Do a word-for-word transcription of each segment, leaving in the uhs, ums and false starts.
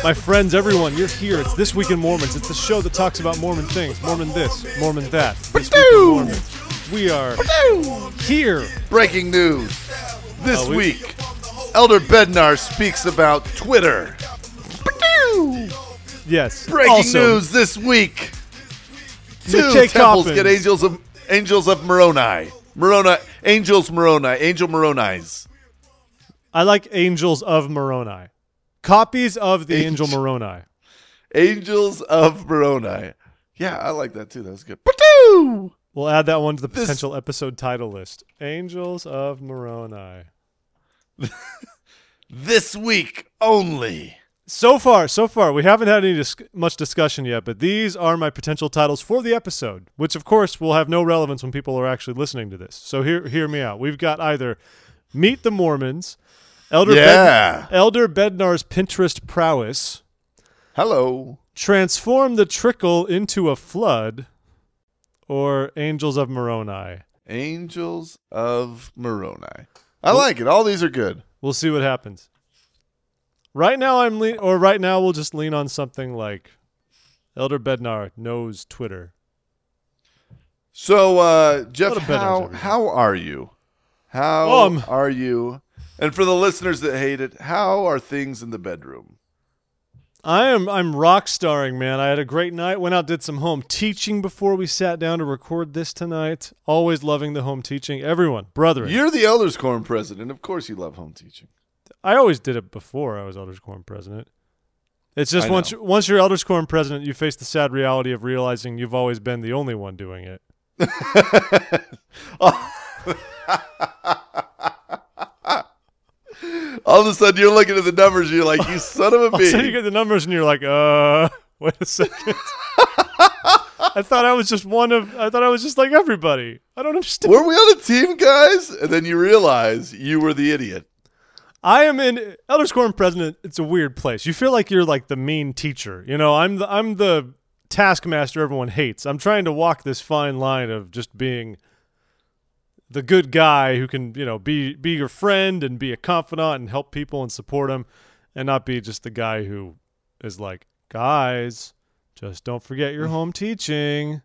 My friends, everyone, you're here. It's This Week in Mormons. It's the show that talks about Mormon things. Mormon this, Mormon that. This Week in Mormons. We are here. Breaking news. This Oh, we- week, Elder Bednar speaks about Twitter. Yes. Breaking also, news this week. Two Nick K. temples Coppins. get angels of angels of Moroni. Moroni, angels Moroni, angel Moroni's. I like Angels of Moroni. Copies of the Angel Angel- Moroni. Angels of Moroni. Yeah, I like that too. That was good. Ba-doo! We'll add that one to the This- potential episode title list. Angels of Moroni. This week only. So far, so far, we haven't had any dis- much discussion yet, but these are my potential titles for the episode, which of course will have no relevance when people are actually listening to this. So hear hear me out. We've got either Meet the Mormons, Elder Yeah. Bed- Elder Bednar's Pinterest prowess, Hello. Transform the Trickle into a Flood, or Angels of Moroni. Angels of Moroni. I like it. All these are good. We'll see what happens. Right now, I'm lean, or right now we'll just lean on something like Elder Bednar knows Twitter. So, uh, Jeff, What a bed how, everything. how are you? How Um, are you? And for the listeners that hate it, how are things in the bedroom? I am I'm rock starring, man. I had a great night. Went out, did some home teaching before we sat down to record this tonight. Always loving the home teaching. Everyone, brethren. You're the Elders Quorum president. Of course you love home teaching. I always did it before I was Elders Quorum president. It's just I once know. once you're Elders Quorum president, you face the sad reality of realizing you've always been the only one doing it. All of a sudden, you're looking at the numbers. And you're like, "You son of a So you bee!" get the numbers and you're like, uh, wait a second. I thought I was just one of. I thought I was just like everybody. I don't understand. Were we on a team, guys? And then you realize you were the idiot. I am in Elders Quorum president. It's a weird place. You feel like you're like the mean teacher. You know, I'm the I'm the taskmaster everyone hates. I'm trying to walk this fine line of just being the good guy who can, you know, be be your friend and be a confidant and help people and support them, and not be just the guy who is like, guys, just don't forget your home teaching.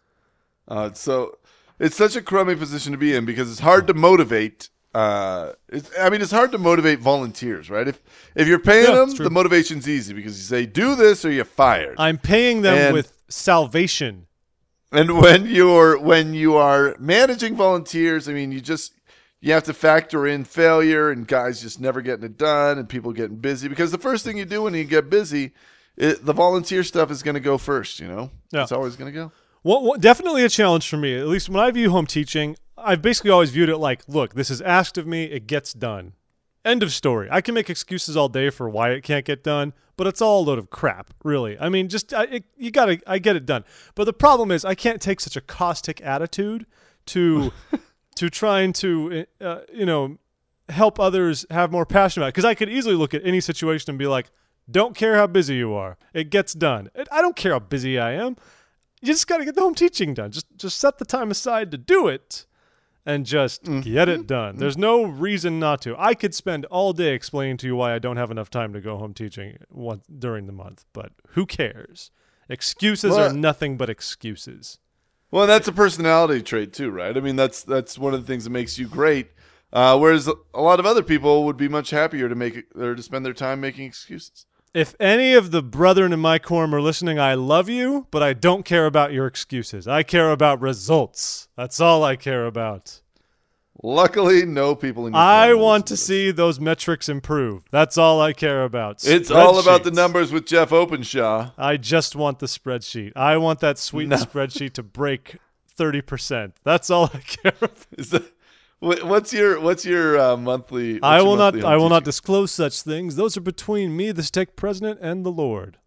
Uh, so it's such a crummy position to be in because it's hard to motivate. Uh, it's, I mean, it's hard to motivate volunteers, right? If if you're paying Yeah, them, it's true. the motivation's easy because you say, "Do this or you're fired." I'm paying them And- with salvation. And when you're when you are managing volunteers, I mean, you just you have to factor in failure and guys just never getting it done and people getting busy because the first thing you do when you get busy, it, the volunteer stuff is going to go first. You know, Yeah. it's always going to go. Well, well, definitely a challenge for me. At least when I view home teaching, I've basically always viewed it like, look, this is asked of me, it gets done. End of story. I can make excuses all day for why it can't get done, but it's all a load of crap, really. I mean, just I, it, you gotta, I get it done. But the problem is, I can't take such a caustic attitude to to trying to, uh, you know, help others have more passion about it. Because I could easily look at any situation and be like, don't care how busy you are, it gets done. It, I don't care how busy I am. You just got to get the home teaching done. Just just set the time aside to do it and just get it done. There's no reason not to. I could spend all day explaining to you why I don't have enough time to go home teaching once during the month, but who cares? Excuses Well, are nothing but excuses. Well, that's a personality trait too, right? I mean, that's that's one of the things that makes you great. Uh, whereas a lot of other people would be much happier to make it, or to spend their time making excuses. If any of the brethren in my quorum are listening, I love you, but I don't care about your excuses. I care about results. That's all I care about. Luckily, no people in your I family want listen to this. see those metrics improve. That's all I care about. It's all about the Spreadsheets. numbers with Jeff Openshaw. I just want the spreadsheet. I want that sweet No. spreadsheet to break thirty percent. That's all I care about. Is that, what- what's your what's your uh, monthly? what's I your will not monthly I home will not teaching? disclose such things. Those are between me, the stake president, and the Lord.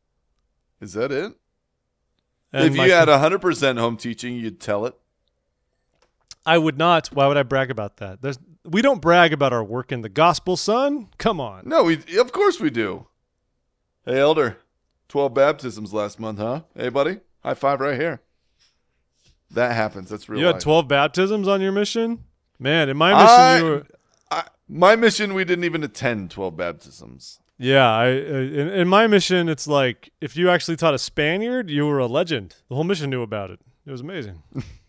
Is that it? And if my- you had a hundred percent home teaching, you'd tell it. I would not. Why would I brag about that? There's we don't brag about our work in the gospel, son. Come on. No, we of course we do. Hey, Elder, twelve baptisms last month, huh? Hey, buddy, high five right here. That happens. That's real. You had life. twelve baptisms on your mission? Man, in my mission I- you were I, my mission, we didn't even attend twelve baptisms. Yeah, I uh, in, in my mission, it's like if you actually taught a Spaniard, you were a legend. The whole mission knew about it. It was amazing.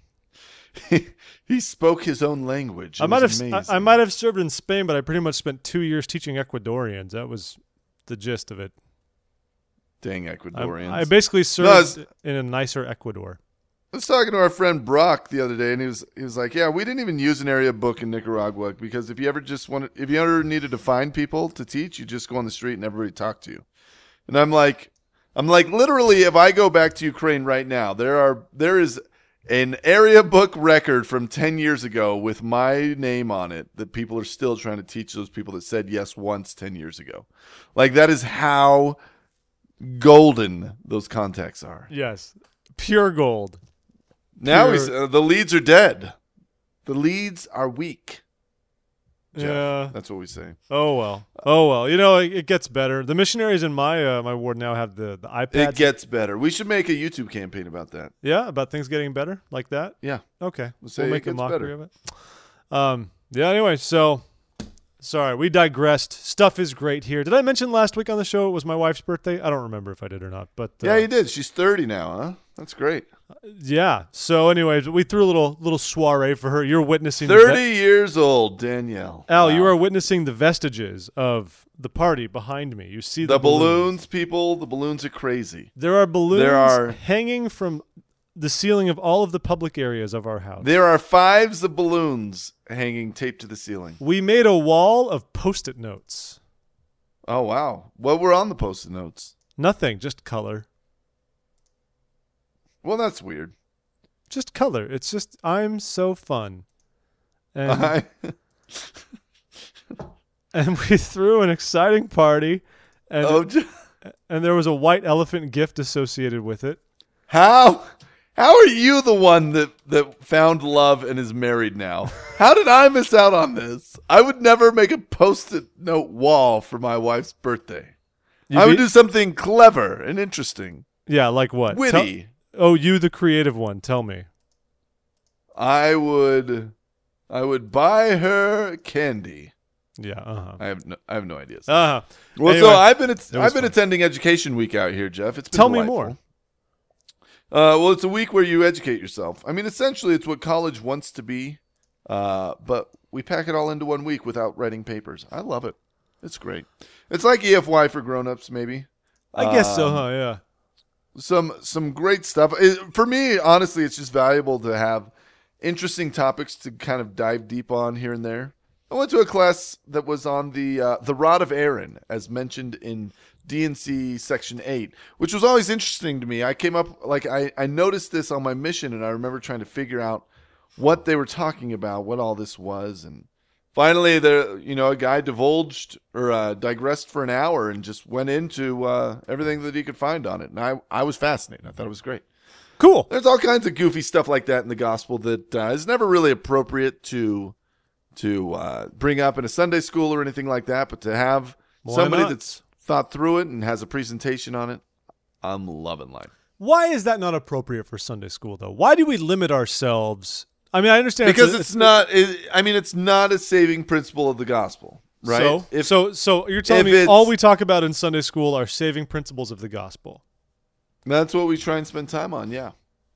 He spoke his own language. It I might was have amazing. I, I might have served in Spain, but I pretty much spent two years teaching Ecuadorians. That was the gist of it. Dang I, Ecuadorians. I basically served No, it's- in a nicer Ecuador. I was talking to our friend Brock the other day, and he was he was like, "Yeah, we didn't even use an area book in Nicaragua because if you ever just wanted, if you ever needed to find people to teach, you just go on the street and everybody talk to you." And I'm like, I'm like, literally, if I go back to Ukraine right now, there are there is an area book record from ten years ago with my name on it that people are still trying to teach those people that said yes once ten years ago. Like that is how golden those contacts are. Yes, pure gold. Now Pure- he's, uh, the leads are dead. The leads are weak. Jeff. Yeah. That's what we say. Oh well. Oh well. You know, it, it gets better. The missionaries in my uh, my ward now have the the iPads. It gets better. We should make a YouTube campaign about that. Yeah, about things getting better like that. Yeah. Okay, We'll say we'll it make a gets mockery better. of it. Um. Yeah. Anyway, so sorry, we digressed. Stuff is great here. Did I mention last week on the show it was my wife's birthday? I don't remember if I did or not, but uh, Yeah, you did. She's thirty now, huh? That's great. yeah. So, anyways, we threw a little little soiree for her. You're witnessing the thirty years old, Danielle. Al, you Wow. are witnessing the vestiges of the party behind me. You see the, The balloons, people, the balloons are crazy. There are balloons There are- hanging from the ceiling of all of the public areas of our house. There are fives of balloons hanging taped to the ceiling. We made a wall of Post-it notes. Oh, wow. What were on the post-it notes? Nothing, just color. Well, that's weird. Just color. It's just I'm so fun. And I, and we threw an exciting party and oh, j- and there was a white elephant gift associated with it. how? How are you the one that, that found love and is married now? How did I miss out on this? I would never make a post-it note wall for my wife's birthday. You I would be- do something clever and interesting. Yeah, like what? Witty. Tell- oh, you the creative one. Tell me. I would I would buy her candy. Yeah, uh-huh. I have no, I have no idea. Uh-huh. Well, Anyway, so I've been at, it was I've been fun. attending Education Week out here, Jeff. It's been Tell me delightful. more. Uh, well, it's a week where you educate yourself. I mean, essentially, it's what college wants to be, uh, but we pack it all into one week without writing papers. I love it. It's great. It's like E F Y for grown-ups, maybe. I guess so, Um, huh? Yeah. Some some great stuff. It, for me, honestly, it's just valuable to have interesting topics to kind of dive deep on here and there. I went to a class that was on the uh, the rod of Aaron, as mentioned in D and C Section eight, which was always interesting to me. I came up, like, I, I noticed this on my mission, and I remember trying to figure out what they were talking about, what all this was, and finally, the you know, a guy divulged or uh, digressed for an hour and just went into uh, everything that he could find on it, and I, I was fascinated. I thought it was great. Cool. There's all kinds of goofy stuff like that in the gospel that uh, is never really appropriate to to uh, bring up in a Sunday school or anything like that, but to have Why somebody not? that's thought through it and has a presentation on it, I'm loving life. Why is that not appropriate for Sunday school, though? Why do we limit ourselves? I mean, I understand Because a- it's not. It, I mean, it's not a saving principle of the gospel, right? So, If- so, so you're telling if me it's- all we talk about in Sunday school are saving principles of the gospel? That's what we try and spend time on. Yeah.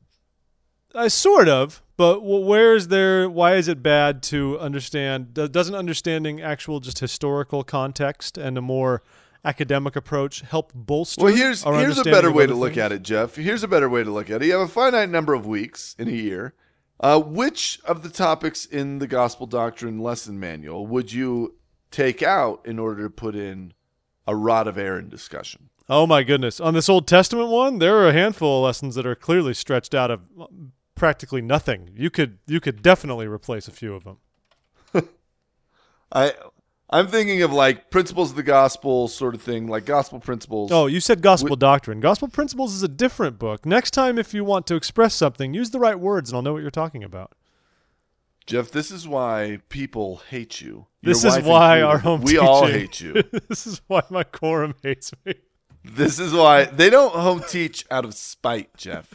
Uh, sort of, but w- where is there? Why is it bad to understand? do- Doesn't understanding actual just historical context and a more academic approach help bolster? Well, here's our here's a understanding better of way other to look things? at it, Jeff. Here's a better way to look at it. You have a finite number of weeks in a year. Uh, which of the topics in the gospel doctrine lesson manual would you take out in order to put in a rod of Aaron discussion? Oh my goodness! On this Old Testament one, there are a handful of lessons that are clearly stretched out of uh, practically nothing. You could you could definitely replace a few of them. I I'm thinking of like principles of the gospel sort of thing, like gospel principles. Oh, you said gospel doctrine. Gospel principles is a different book. Next time, if you want to express something, use the right words, and I'll know what you're talking about. Jeff, this is why people hate you. Your This is wife why included. our home We all teaching- hate you. This is why my quorum hates me. This is why they don't home teach out of spite, Jeff.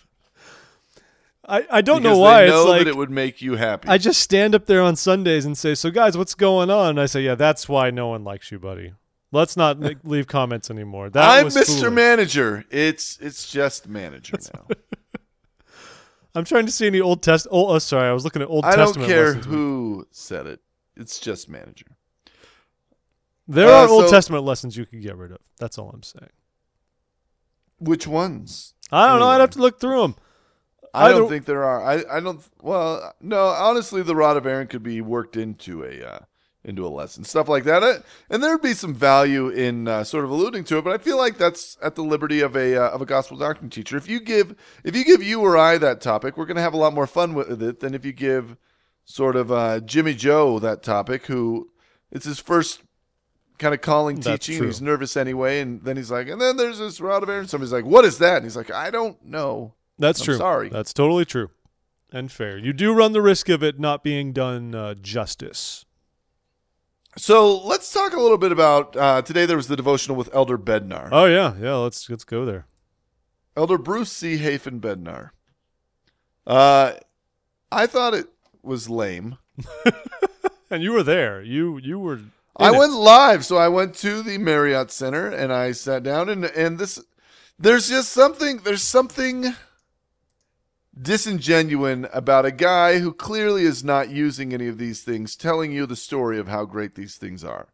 I, I don't Because know why. they know It's like that it would make you happy. I just stand up there on Sundays and say, "So guys, what's going on?" And I say, "Yeah, that's why no one likes you, buddy." Let's not make, leave comments anymore. That I'm was Mister foolish. Manager. It's it's just manager now. I'm trying to see any Old Test. Oh, oh, sorry, I was looking at Old I don't Testament. care lessons. who said it. It's just manager. There Uh, are Old so- Testament lessons you could get rid of. That's all I'm saying. Which ones? I don't know. I'd Anyway. have to look through them. I don't Either- think there are. I, I don't. Well, no. Honestly, the rod of Aaron could be worked into a uh, into a lesson, stuff like that, Uh, and there would be some value in uh, sort of alluding to it. But I feel like that's at the liberty of a uh, of a gospel doctrine teacher. If you give if you give you or I that topic, we're going to have a lot more fun with it than if you give sort of uh, Jimmy Joe that topic, who it's his first kind of calling That's teaching. true. He's nervous anyway, and then he's like, and then there's this rod of Aaron. Somebody's like, what is that? And he's like, I don't know. That's I'm true. sorry. That's totally true and fair. You do run the risk of it not being done uh, justice. So let's talk a little bit about uh, today. There was the devotional with Elder Bednar, Oh yeah, yeah. Let's let's go there. Elder Bruce C. Hafen Bednar. Uh, I thought it was lame. And you were there. You you were. in I it. went live, so I went to the Marriott Center and I sat down and and this. There's just something. There's something disingenuous about a guy who clearly is not using any of these things, telling you the story of how great these things are.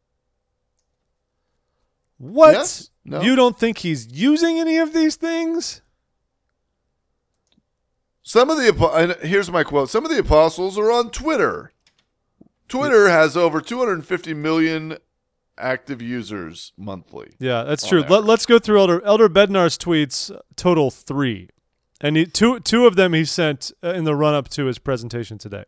What? Yes? No? You don't think he's using any of these things? Some of the apo- and here's my quote. Some of the apostles are on Twitter. Twitter has over two hundred fifty million active users monthly. Yeah, that's On true. average. Let, let's go through Elder Elder Bednar's tweets. Total three, and he, two two of them he sent uh, in the run up to his presentation today.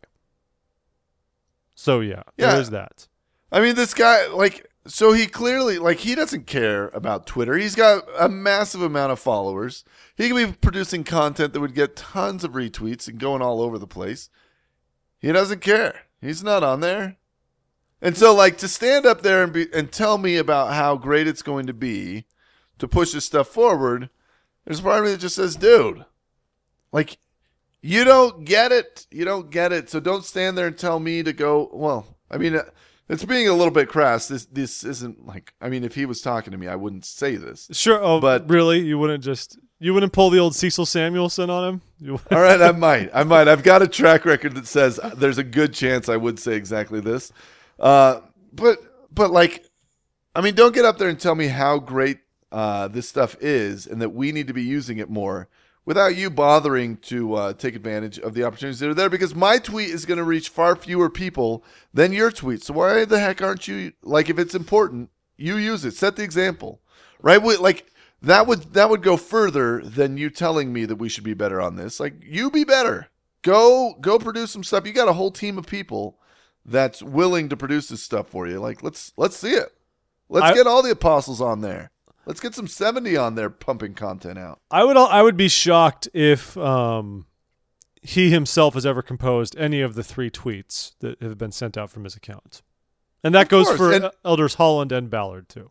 So yeah, Yeah. there is that. I mean, this guy, like, so he clearly, like, he doesn't care about Twitter. He's got a massive amount of followers. He could be producing content that would get tons of retweets and going all over the place. He doesn't care. He's not on there. And so, like, to stand up there and be, and tell me about how great it's going to be to push this stuff forward, there's a part of me that just says, dude, like, you don't get it. You don't get it. So don't stand there and tell me to go, well, I mean, uh, it's being a little bit crass. This this isn't like, I mean, if he was talking to me, I wouldn't say this. Sure. Oh, But- really, you wouldn't just you wouldn't pull the old Cecil Samuelson on him? You, All right, I might. I might. I've got a track record that says there's a good chance I would say exactly this. Uh, but, but like, I mean, don't get up there and tell me how great uh, this stuff is and that we need to be using it more without you bothering to uh, take advantage of the opportunities that are there, because my tweet is going to reach far fewer people than your tweet. So why the heck aren't you, like, if it's important, you use it. Set the example, right? We- Like, that would that would go further than you telling me that we should be better on this. Like, you be better. Go go produce some stuff. You got a whole team of people that's willing to produce this stuff for you. Like, let's let's see it. Let's I- get all the apostles on there. Let's get some seventy on there pumping content out. I would I would be shocked if um, he himself has ever composed any of the three tweets that have been sent out from his account, and that Of goes course, for and- Elders Holland and Ballard too.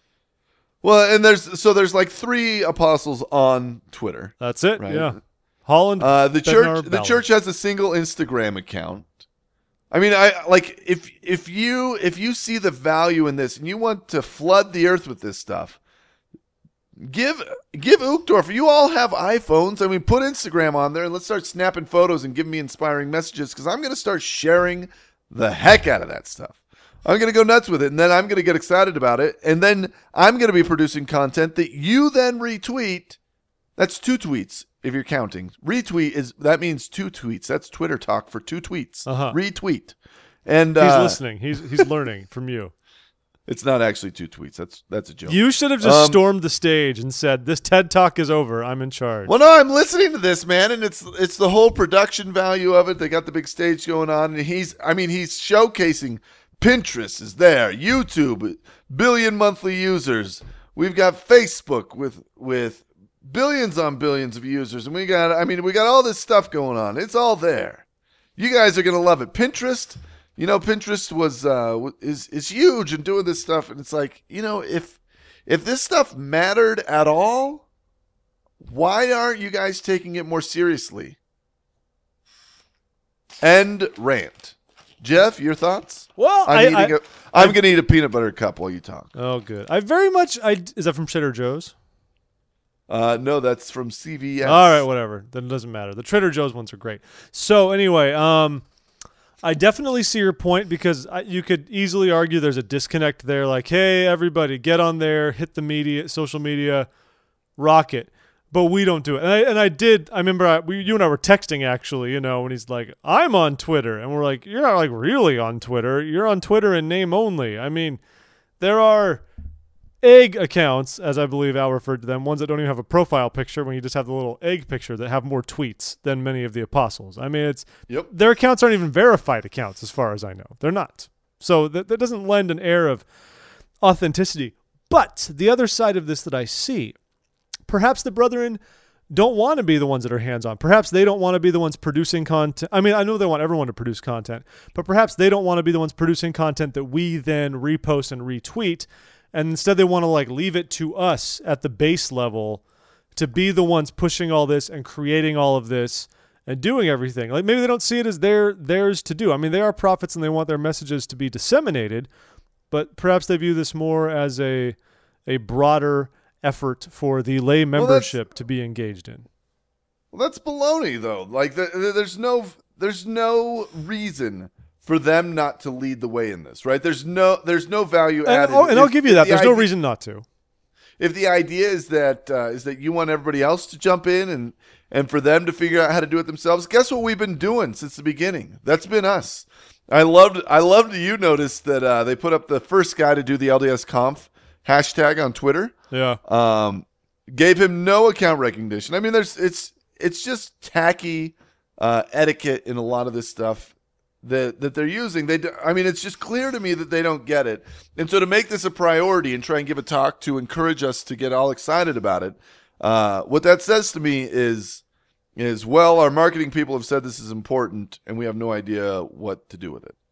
Well, and there's so there's like three apostles on Twitter. That's it. Right. Yeah, Holland. Uh, the Bednar, church the Ballard. church has a single Instagram account. I mean, I like if if you if you see the value in this and you want to flood the earth with this stuff, give give Uchtdorf. You all have iPhones. I mean, put Instagram on there and let's start snapping photos and giving me inspiring messages, because I'm going to start sharing the heck out of that stuff. I'm going to go nuts with it, and then I'm going to get excited about it, and then I'm going to be producing content that you then retweet. That's two tweets if you're counting. Retweet is that means two tweets. That's Twitter talk for two tweets. Uh-huh. Retweet, and He's uh, listening. He's he's learning from you. it's not actually two tweets. That's that's a joke. You should have just Um, stormed the stage and said, "This TED Talk is over. I'm in charge." Well, no, I'm listening to this, man, and it's it's the whole production value of it. They got the big stage going on, and he's I mean he's showcasing. Pinterest is there, YouTube, billion monthly users. We've got Facebook with with billions on billions of users, and we got I mean we got all this stuff going on. It's all there. You guys are gonna love it. Pinterest, you know, Pinterest was uh is is huge in doing this stuff, and it's like, you know, if if this stuff mattered at all, why aren't you guys taking it more seriously? End rant. Jeff, your thoughts? Well, I'm I, eating I, a, I'm going to eat a peanut butter cup while you talk. Oh, good. I very much. I is that from Trader Joe's? Uh, no, that's from C V S. All right, whatever. Then it doesn't matter. The Trader Joe's ones are great. So anyway, um, I definitely see your point because I, you could easily argue there's a disconnect there. Like, hey, everybody, get on there, hit the media, social media, rock it. But we don't do it. And I, and I did. I remember I, we, you and I were texting actually. You know, when he's like, "I'm on Twitter," and we're like, "You're not like really on Twitter. You're on Twitter in name only." I mean, there are egg accounts, as I believe Al referred to them, ones that don't even have a profile picture when you just have the little egg picture that have more tweets than many of the apostles. I mean, it's Yep. their accounts aren't even verified accounts as far as I know. They're not. So that, that doesn't lend an air of authenticity. But the other side of this that I see, perhaps the brethren don't want to be the ones that are hands-on. Perhaps they don't want to be the ones producing content. I mean, I know they want everyone to produce content, but perhaps they don't want to be the ones producing content that we then repost and retweet. And instead they want to like leave it to us at the base level to be the ones pushing all this and creating all of this and doing everything. Like maybe they don't see it as their theirs to do. I mean, they are prophets and they want their messages to be disseminated, but perhaps they view this more as a a broader effort for the lay membership well, to be engaged in. Well, that's baloney though. Like the, the, there's no there's no reason for them not to lead the way in this, right? There's no there's no value and, added. Oh, and if, I'll give you that. the There's idea, no reason not to. If the idea is that uh, is that you want everybody else to jump in and and for them to figure out how to do it themselves, guess what we've been doing since the beginning? That's been us. I loved I loved you noticed that uh, they put up the first guy to do the L D S Conf hashtag on Twitter. Yeah. Um, gave him no account recognition. I mean, there's it's it's just tacky uh, etiquette in a lot of this stuff that that they're using. They, do, I mean, it's just clear to me that they don't get it. And so to make this a priority and try and give a talk to encourage us to get all excited about it, uh, what that says to me is is well, our marketing people have said this is important, and we have no idea what to do with it.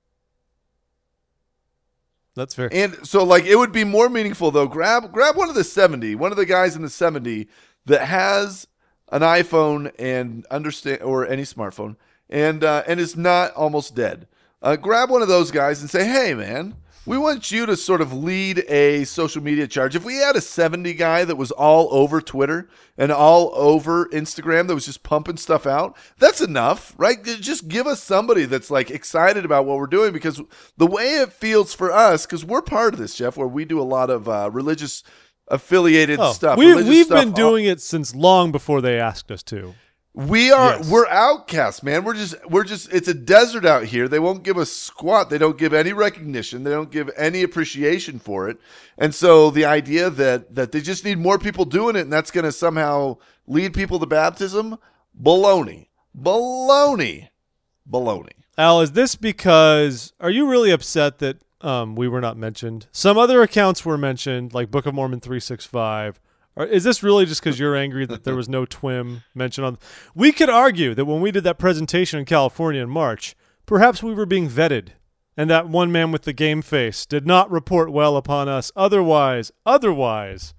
That's fair. And so, like, it would be more meaningful though. Grab grab one of the seventy, one of the guys in the seventy that has an iPhone and understand or any smartphone. And uh, and is not almost dead. Uh, grab one of those guys and say, hey, man, we want you to sort of lead a social media charge. If we had a seventy guy that was all over Twitter and all over Instagram that was just pumping stuff out, that's enough, right? Just give us somebody that's like excited about what we're doing, because the way it feels for us, because we're part of this, Jeff, where we do a lot of uh, religious affiliated oh, stuff. We, we've stuff been doing it since long before they asked us to. We are Yes. we're outcasts, man. We're just we're just it's a desert out here. They won't give us squat. They don't give any recognition. They don't give any appreciation for it. And so the idea that that they just need more people doing it and that's going to somehow lead people to baptism, baloney. Baloney. Baloney. Al, is this because are you really upset that um, we were not mentioned? Some other accounts were mentioned, like Book of Mormon three sixty-five. Or is this really just because you're angry that there was no T W I M mentioned on? We could argue that when we did that presentation in California in March, perhaps we were being vetted, and that one man with the game face did not report well upon us. Otherwise, otherwise,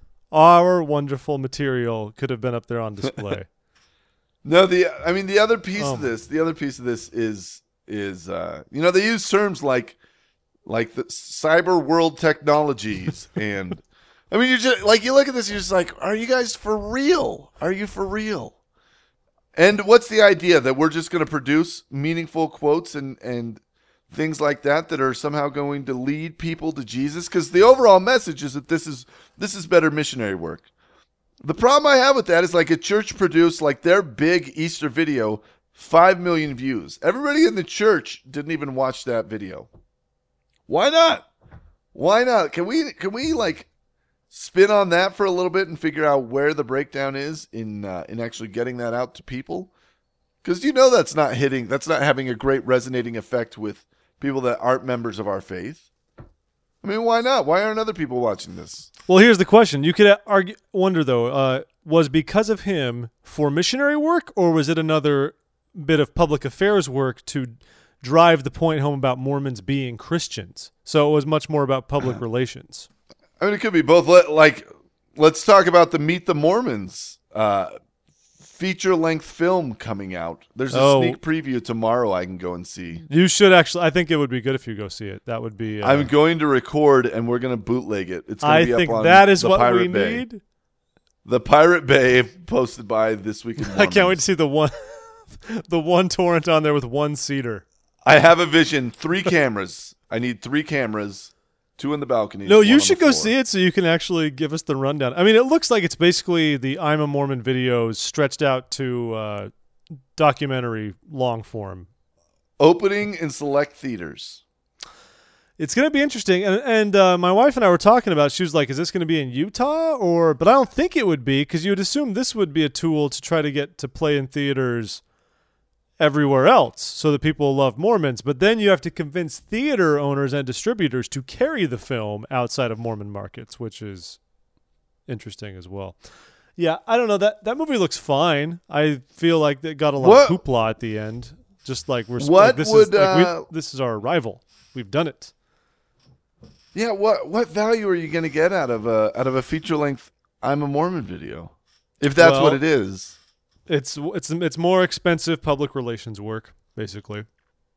our wonderful material could have been up there on display. No, the I mean the other piece Oh of this, the other piece of this is is uh, you know, they use terms like like the cyber world technologies and. I mean, you're just like, you look at this, you're just like, are you guys for real? Are you for real? And what's the idea that we're just going to produce meaningful quotes and, and things like that that are somehow going to lead people to Jesus? Because the overall message is that this is this is better missionary work. The problem I have with that is like a church produced like their big Easter video, five million views. Everybody in the church didn't even watch that video. Why not? Why not? Can we can we like spin on that for a little bit and figure out where the breakdown is in uh, in actually getting that out to people? Because you know that's not hitting, that's not having a great resonating effect with people that aren't members of our faith. I mean, why not? Why aren't other people watching this? Well, here's the question. You could argue, wonder, though, uh, was because of him for missionary work, or was it another bit of public affairs work to drive the point home about Mormons being Christians? So it was much more about public relations. I mean, it could be both. Let, like, let's talk about the Meet the Mormons uh, feature-length film coming out. There's a Oh. sneak preview tomorrow I can go and see. You should actually. I think it would be good if you go see it. That would be. Uh, I'm going to record, and we're going to bootleg it. It's going I to be think up on that is the what Pirate we Bay. need. The Pirate Bay, posted by This Week in I can't wait Mormons. to see the one, the one torrent on there with one seater. I have a vision. Three cameras. I need three cameras. Two in the balcony. No, one you on should the go floor. see it so you can actually give us the rundown. I mean, it looks like it's basically the I'm a Mormon videos stretched out to uh, documentary long form. Opening in select theaters. It's going to be interesting. And, and uh, my wife and I were talking about, she was like, is this going to be in Utah? or? But I don't think it would be, because you would assume this would be a tool to try to get to play in theaters everywhere else so that people love Mormons. But then you have to convince theater owners and distributors to carry the film outside of Mormon markets, which is interesting as well. Yeah, I don't know. That that movie looks fine. I feel like it got a lot What- of hoopla at the end. Just like we're What like, this is would, like, we- uh, this is our arrival. We've done it. Yeah, what what value are you going to get out of a out of a feature length I'm a Mormon video, if that's Well- what it is? It's it's it's more expensive public relations work, basically.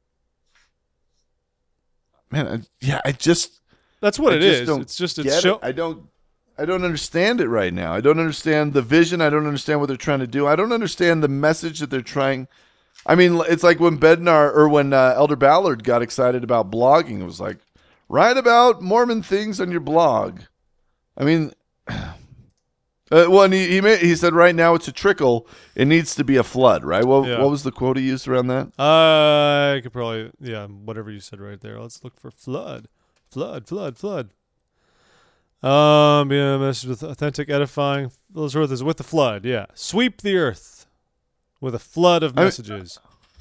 Man, I, yeah, I just That's what I it just is. don't It's just get it's it. show. I don't I don't understand it right now. I don't understand the vision. I don't understand what they're trying to do. I don't understand the message that they're trying. I mean, it's like when Bednar or when uh, Elder Ballard got excited about blogging. It was like, write about Mormon things on your blog. I mean, uh, well, and he he, made, he said right now it's a trickle. It needs to be a flood, right? What, Yeah. what was the quote he used around that? Uh, I could probably yeah, whatever you said right there. Let's look for flood, flood, flood, flood. Um, yeah, message with authentic, edifying. Those earth is with the flood. Yeah, sweep the earth with a flood of I- messages.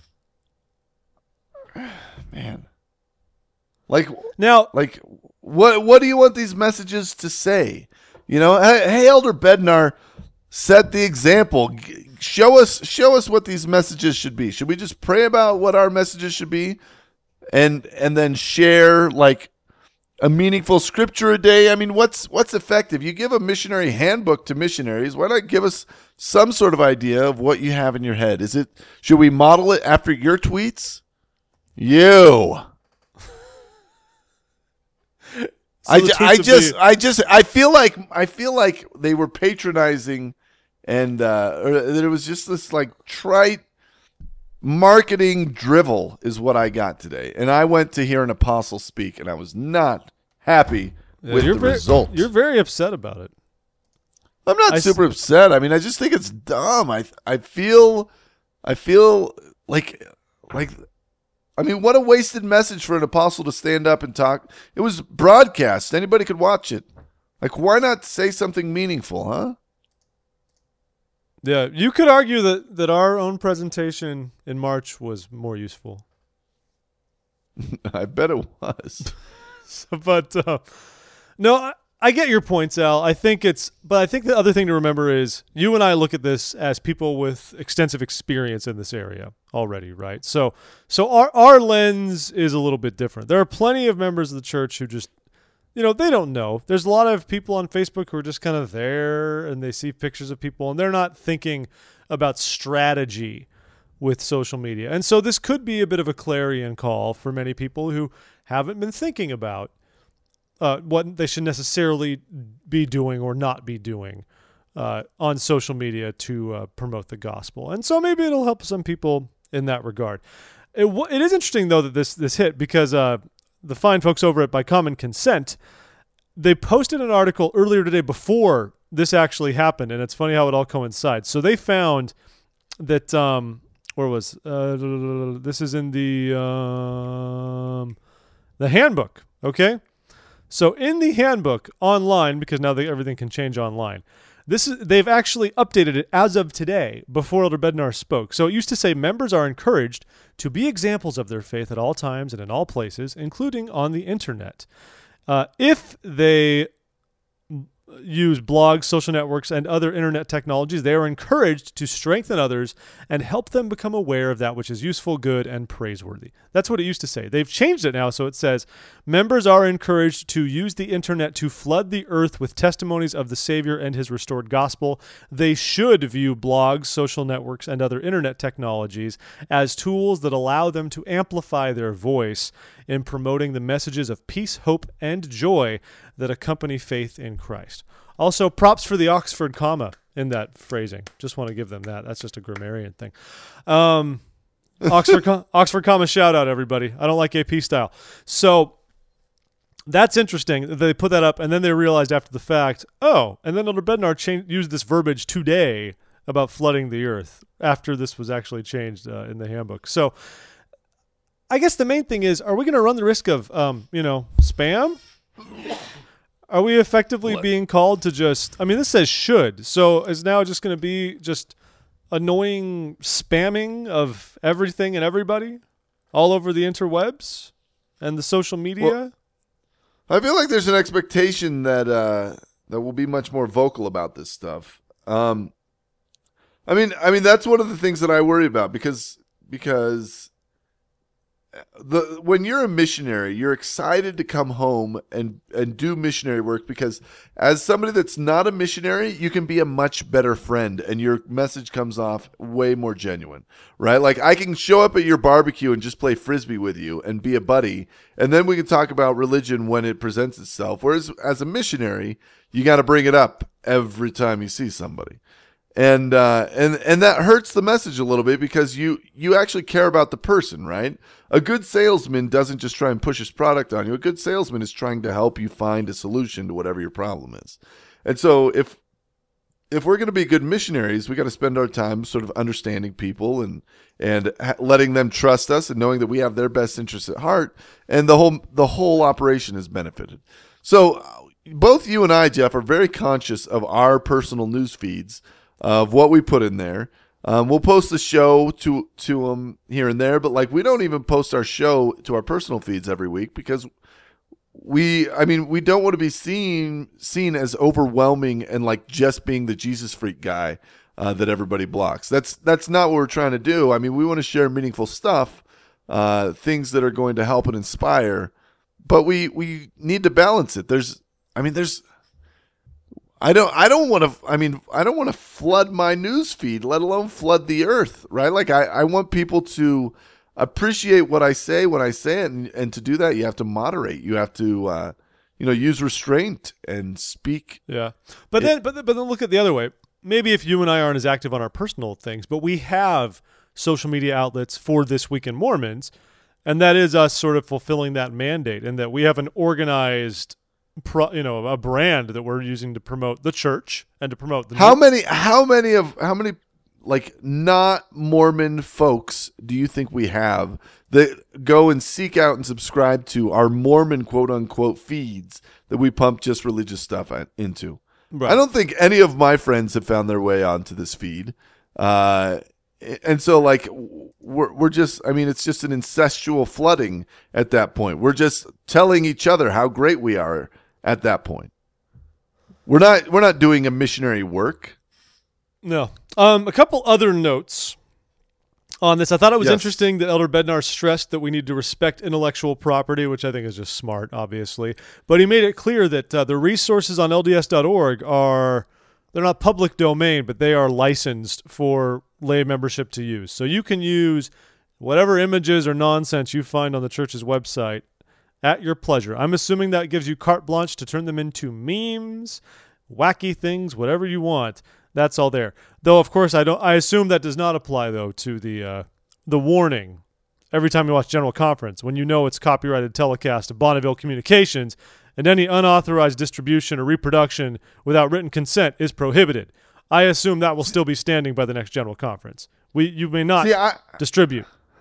Man, like Now, Like, what what do you want these messages to say? You know, hey, hey Elder Bednar, set the example. G- show us show us what these messages should be. Should we just pray about what our messages should be, and and then share like a meaningful scripture a day? I mean, what's what's effective? You give a missionary handbook to missionaries. Why not give us some sort of idea of what you have in your head? Is it should we model it after your tweets? You. I, the ju- tweets I would just be- I just I feel like I feel like they were patronizing, and uh, or that it was just this like trite marketing drivel is what I got today, and I went to hear an apostle speak, and I was not happy yeah, with you're the very, result. You're very upset about it. I'm not I super upset. I mean, I just think it's dumb. I I feel I feel like like I mean, what a wasted message for an apostle to stand up and talk. It was broadcast. Anybody could watch it. Like, why not say something meaningful, huh? Yeah, you could argue that that our own presentation in March was more useful. I bet it was. but uh, no, I, I get your points, Al. I think it's, but I think the other thing to remember is you and I look at this as people with extensive experience in this area already, right? So, so our our lens is a little bit different. There are plenty of members of the church who just, you know, they don't know. There's a lot of people on Facebook who are just kind of there and they see pictures of people and they're not thinking about strategy with social media. And so this could be a bit of a clarion call for many people who haven't been thinking about uh, what they should necessarily be doing or not be doing uh, on social media to uh, promote the gospel. And so maybe it'll help some people in that regard. It, w- it is interesting, though, that this, this hit because uh, the fine folks over at By Common Consent, they posted an article earlier today before this actually happened. And it's funny how it all coincides. So they found that... Um, Where was uh, this? Is in the um, the handbook. Okay, so in the handbook online, because now they, everything can change online. This is they've actually updated it as of today. Before Elder Bednar spoke, so it used to say members are encouraged to be examples of their faith at all times and in all places, including on the internet. Uh, if they use blogs, social networks, and other internet technologies, they are encouraged to strengthen others and help them become aware of that which is useful, good, and praiseworthy. That's what it used to say. They've changed it now, so it says, members are encouraged to use the internet to flood the earth with testimonies of the Savior and his restored gospel. They should view blogs, social networks, and other internet technologies as tools that allow them to amplify their voice in promoting the messages of peace, hope, and joy that accompany faith in Christ. Also, props for the Oxford comma in that phrasing. Just want to give them that. That's just a grammarian thing. Um, Oxford, com- Oxford comma shout out, everybody. I don't like A P style. So that's interesting. They put that up, and then they realized after the fact, oh, and then Elder Bednar changed, used this verbiage today about flooding the earth after this was actually changed uh, in the handbook. So I guess the main thing is, are we going to run the risk of, um, you know, spam? Are we effectively what? being called to just, I mean, this says should, so is now just going to be just annoying spamming of everything and everybody all over the interwebs and the social media? Well, I feel like there's an expectation that uh, that we'll be much more vocal about this stuff. Um, I mean, I mean that's one of the things that I worry about because because. The when you're a missionary, you're excited to come home and, and do missionary work because as somebody that's not a missionary, you can be a much better friend and your message comes off way more genuine, right? Like I can show up at your barbecue and just play Frisbee with you and be a buddy, and then we can talk about religion when it presents itself. Whereas as a missionary, you got to bring it up every time you see somebody. And uh, and and that hurts the message a little bit because you you actually care about the person, right? A good salesman doesn't just try and push his product on you. A good salesman is trying to help you find a solution to whatever your problem is. And so if if we're going to be good missionaries, we got to spend our time sort of understanding people and and ha- letting them trust us and knowing that we have their best interests at heart. And the whole the whole operation is benefited. So both you and I, Jeff, are very conscious of our personal news feeds. Of what we put in there. Um, we'll post the show to to them here and there, but like we don't even post our show to our personal feeds every week because we, I mean, we don't want to be seen seen as overwhelming and like just being the Jesus freak guy uh, that everybody blocks. That's that's not what we're trying to do. I mean, we want to share meaningful stuff, uh, things that are going to help and inspire, but we we need to balance it. There's, I mean, there's. I don't. I don't want to. I mean, I don't want to flood my news feed, let alone flood the earth. Right? Like, I, I want people to appreciate what I say when I say it, and, and to do that, you have to moderate. You have to, uh, you know, use restraint and speak. Yeah, but it, then, but then, but then look at the other way. Maybe if you and I aren't as active on our personal things, but we have social media outlets for This Week in Mormons, and that is us sort of fulfilling that mandate, and that we have an organized. Pro, you know, a brand that we're using to promote the church and to promote the how new- many how many of how many like not Mormon folks do you think we have that go and seek out and subscribe to our Mormon quote unquote feeds that we pump just religious stuff into? Right. I don't think any of my friends have found their way onto this feed, uh, and so like we're we're just I mean it's just an incestual flooding at that point. We're just telling each other how great we are. At that point, we're not we're not doing a missionary work. No. Um, a couple other notes on this. I thought it was yes. interesting that Elder Bednar stressed that we need to respect intellectual property, which I think is just smart, obviously. But he made it clear that uh, the resources on L D S dot org are they're not public domain, but they are licensed for lay membership to use. So you can use whatever images or nonsense you find on the church's website. At your pleasure. I'm assuming that gives you carte blanche to turn them into memes, wacky things, whatever you want. That's all there. Though, of course, I don't. I assume that does not apply though to the uh, the warning every time you watch General Conference when you know it's copyrighted telecast of Bonneville Communications and any unauthorized distribution or reproduction without written consent is prohibited. I assume that will still be standing by the next General Conference. We you may not See, I- distribute.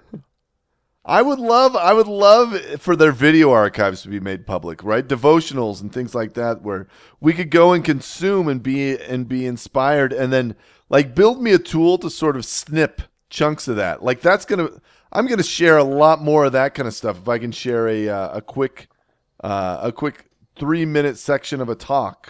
I would love, I would love for their video archives to be made public, right? Devotionals and things like that, where we could go and consume and be and be inspired, and then like build me a tool to sort of snip chunks of that. Like that's gonna, I'm gonna share a lot more of that kind of stuff if I can share a uh, a quick, uh, a quick three minute section of a talk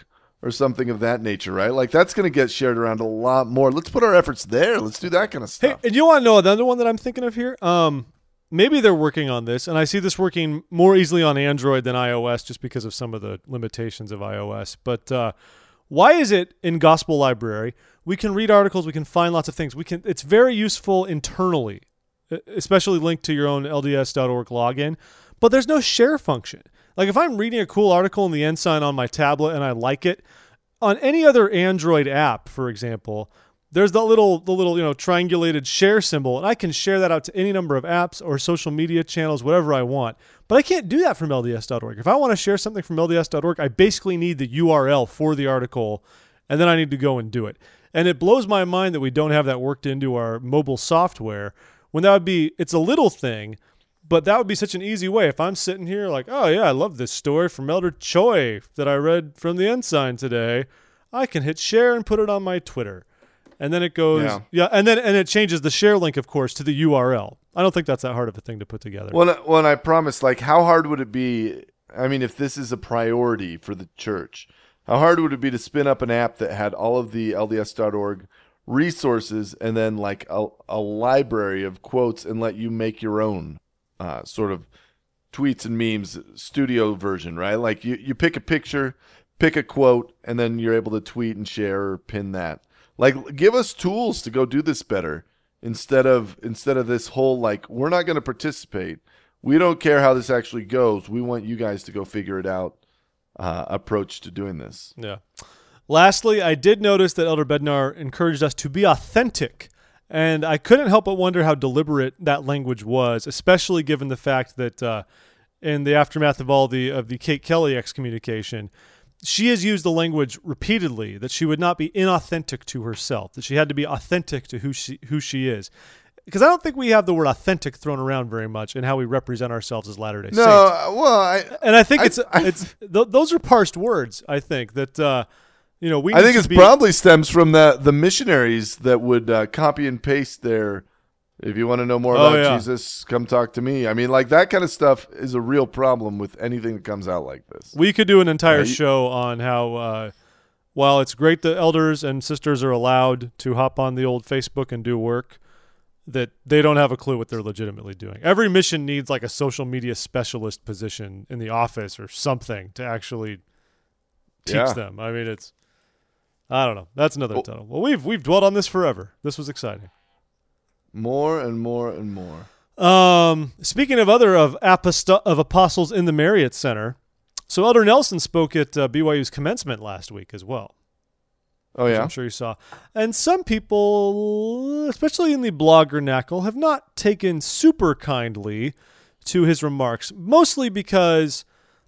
or something of that nature, right? Like that's going to get shared around a lot more. Let's put our efforts there. Let's do that kind of Hey, stuff. and you want to know another one that I'm thinking of here? Um, maybe they're working on this, and I see this working more easily on Android than iOS just because of some of the limitations of iOS. But uh, why is it in Gospel Library we can read articles, we can find lots of things. We can. It's very useful internally, especially linked to your own L D S dot org login, but there's no share function. Like if I'm reading a cool article in the Ensign on my tablet and I like it, on any other Android app, for example, there's the little the little, you know, triangulated share symbol, and I can share that out to any number of apps or social media channels, whatever I want. But I can't do that from L D S dot org. If I want to share something from L D S dot org, I basically need the U R L for the article, and then I need to go and do it. And it blows my mind that we don't have that worked into our mobile software, when that would be, it's a little thing, but that would be such an easy way. If I'm sitting here like, oh yeah, I love this story from Elder Choi that I read from the Ensign today, I can hit share and put it on my Twitter. And then it goes, yeah, yeah and then and it changes the share link, of course, to the U R L. I don't think that's that hard of a thing to put together. Well, when I promise, like, how hard would it be? I mean, if this is a priority for the church, how hard would it be to spin up an app that had all of the L D S dot org resources and then like a, a library of quotes and let you make your own uh, sort of tweets and memes studio version, right? Like you, you pick a picture, pick a quote, and then you're able to tweet and share or pin that. Like, give us tools to go do this better instead of instead of this whole like, we're not going to participate. We don't care how this actually goes. We want you guys to go figure it out. Uh, approach to doing this. Yeah. Lastly, I did notice that Elder Bednar encouraged us to be authentic, and I couldn't help but wonder how deliberate that language was, especially given the fact that uh, in the aftermath of all the of the Kate Kelly excommunication, she has used the language repeatedly that she would not be inauthentic to herself, that she had to be authentic to who she who she is. Because I don't think we have the word authentic thrown around very much in how we represent ourselves as Latter-day Saints. No, well, I, and I think I, it's I, it's th- those are parsed words. I think that uh, you know we. I think it be, probably stems from the the missionaries that would uh, copy and paste their. If you want to know more oh, about yeah. Jesus, come talk to me. I mean, like that kind of stuff is a real problem with anything that comes out like this. We could do an entire yeah, you, show on how, uh, while it's great that elders and sisters are allowed to hop on the old Facebook and do work, that they don't have a clue what they're legitimately doing. Every mission needs like a social media specialist position in the office or something to actually teach yeah. them. I mean, it's, I don't know. That's another title. Well, we've we've dwelt on this forever. This was exciting. More and more and more. Um, speaking of other of aposto- of apostles in the Marriott Center, so Elder Nelson spoke at uh, B Y U's commencement last week as well. Oh, yeah? I'm sure you saw. And some people, especially in the blogger knackle, have not taken super kindly to his remarks, mostly because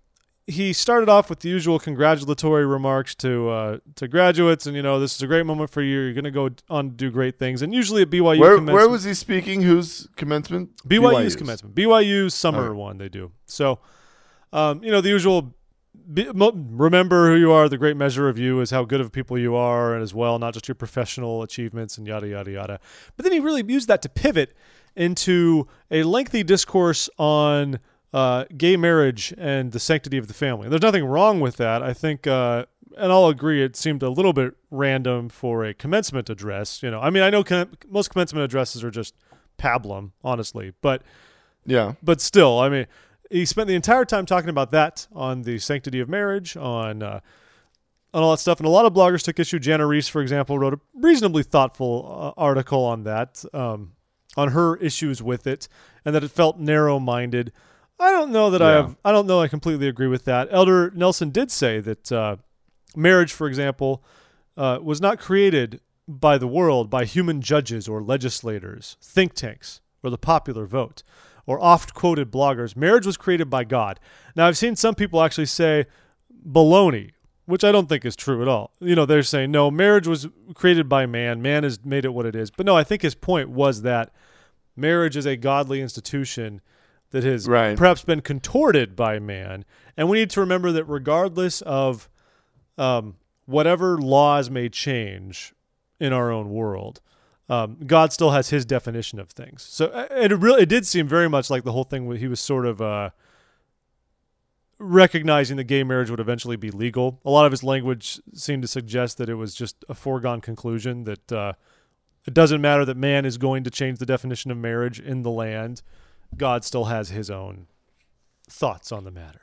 he started off with the usual congratulatory remarks to uh, to graduates, and, you know, this is a great moment for you. You're going to go on to do great things. And usually at B Y U where, commencement. Where was he speaking? Whose commencement? B Y U's, B Y U's commencement. B Y U's summer oh. one they do. So, um, you know, the usual... Be, remember who you are. The great measure of you is how good of people you are, and as well, not just your professional achievements and yada, yada, yada. But then he really used that to pivot into a lengthy discourse on uh, gay marriage and the sanctity of the family. And there's nothing wrong with that. I think, uh, and I'll agree, it seemed a little bit random for a commencement address. You know, I mean, I know com- most commencement addresses are just pablum, honestly, but yeah, but still, I mean, he spent the entire time talking about that, on the sanctity of marriage, on uh, on all that stuff. And a lot of bloggers took issue. Jana Reese, for example, wrote a reasonably thoughtful uh, article on that, um, on her issues with it, and that it felt narrow-minded. I don't know that yeah. I have. I don't know I completely agree with that. Elder Nelson did say that uh, marriage, for example, uh, was not created by the world, by human judges or legislators, think tanks, or the popular vote, or oft-quoted bloggers. Marriage was created by God. Now, I've seen some people actually say baloney, which I don't think is true at all. You know, they're saying, no, marriage was created by man. Man has made it what it is. But no, I think his point was that marriage is a godly institution that has right. perhaps been contorted by man. And we need to remember that regardless of um, whatever laws may change in our own world, Um, God still has his definition of things. So it really, it did seem very much like the whole thing. He was sort of uh, recognizing that gay marriage would eventually be legal. A lot of his language seemed to suggest that it was just a foregone conclusion, that uh, it doesn't matter that man is going to change the definition of marriage in the land. God still has his own thoughts on the matter.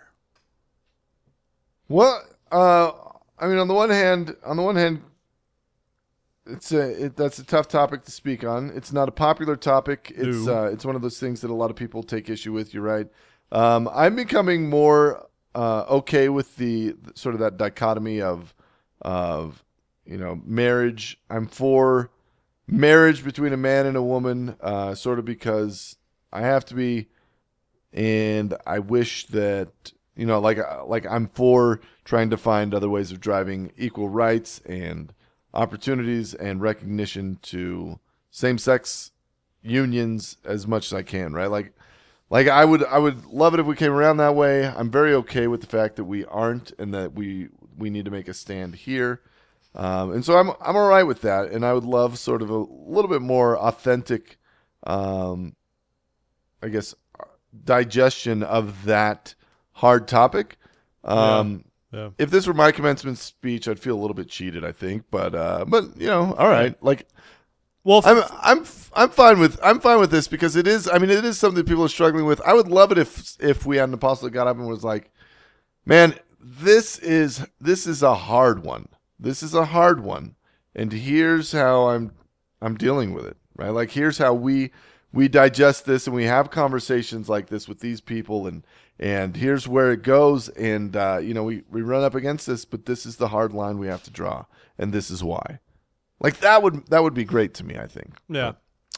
Well, uh, I mean, on the one hand, on the one hand, it's a it, that's a tough topic to speak on. It's not a popular topic. It's No. uh, it's one of those things that a lot of people take issue with. You're right. Um, I'm becoming more uh, okay with the sort of that dichotomy of of you know marriage. I'm for marriage between a man and a woman, uh, sort of because I have to be, and I wish that you know like like I'm for trying to find other ways of driving equal rights and opportunities and recognition to same-sex unions as much as I can, right? Like, like I would, I would love it if we came around that way. I'm very okay with the fact that we aren't, and that we we need to make a stand here. Um, and so I'm I'm all right with that. And I would love sort of a little bit more authentic, um, I guess, digestion of that hard topic. Um, Yeah. Yeah. If this were my commencement speech, I'd feel a little bit cheated, I think. But uh, but you know, all right. Like, Well, f- I'm I'm I'm fine with I'm fine with this because it is. I mean, it is something that people are struggling with. I would love it if if we had an apostle that got up and was like, "Man, this is this is a hard one. This is a hard one, and here's how I'm I'm dealing with it. Right? Like, here's how we we digest this and we have conversations like this with these people and." And here's where it goes, and uh, you know we, we run up against this, but this is the hard line we have to draw, and this is why. Like that would that would be great to me, I think. Yeah.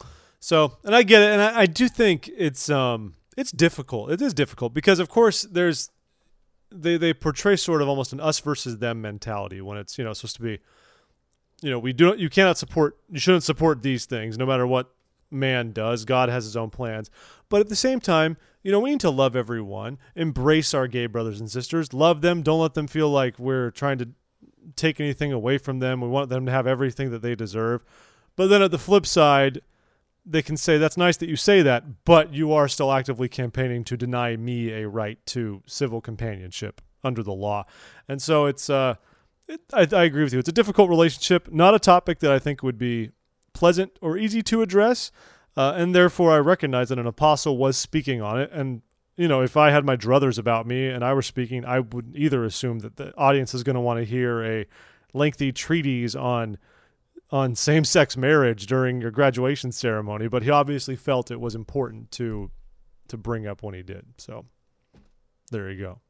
So, and I get it, and I, I do think it's um it's difficult. It is difficult because, of course, there's they they portray sort of almost an us versus them mentality when it's you know supposed to be, you know we do you cannot support you shouldn't support these things no matter what man does. God has his own plans, but at the same time, you know we need to love everyone, embrace our gay brothers and sisters, love them. Don't let them feel like we're trying to take anything away from them. We want them to have everything that they deserve. But then at the flip side, they can say, that's nice that you say that, but you are still actively campaigning to deny me a right to civil companionship under the law. And so it's, uh, it, I, I agree with you. It's a difficult relationship, not a topic that I think would be pleasant or easy to address. Uh, and therefore I recognize that an apostle was speaking on it. And, you know, if I had my druthers about me and I were speaking, I would either assume that the audience is going to want to hear a lengthy treatise on on same-sex marriage during your graduation ceremony, but he obviously felt it was important to to bring up when he did. So there you go.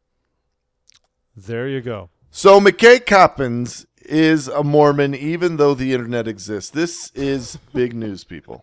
There you go. So McKay Coppins is a Mormon, even though the internet exists. This is big news, people.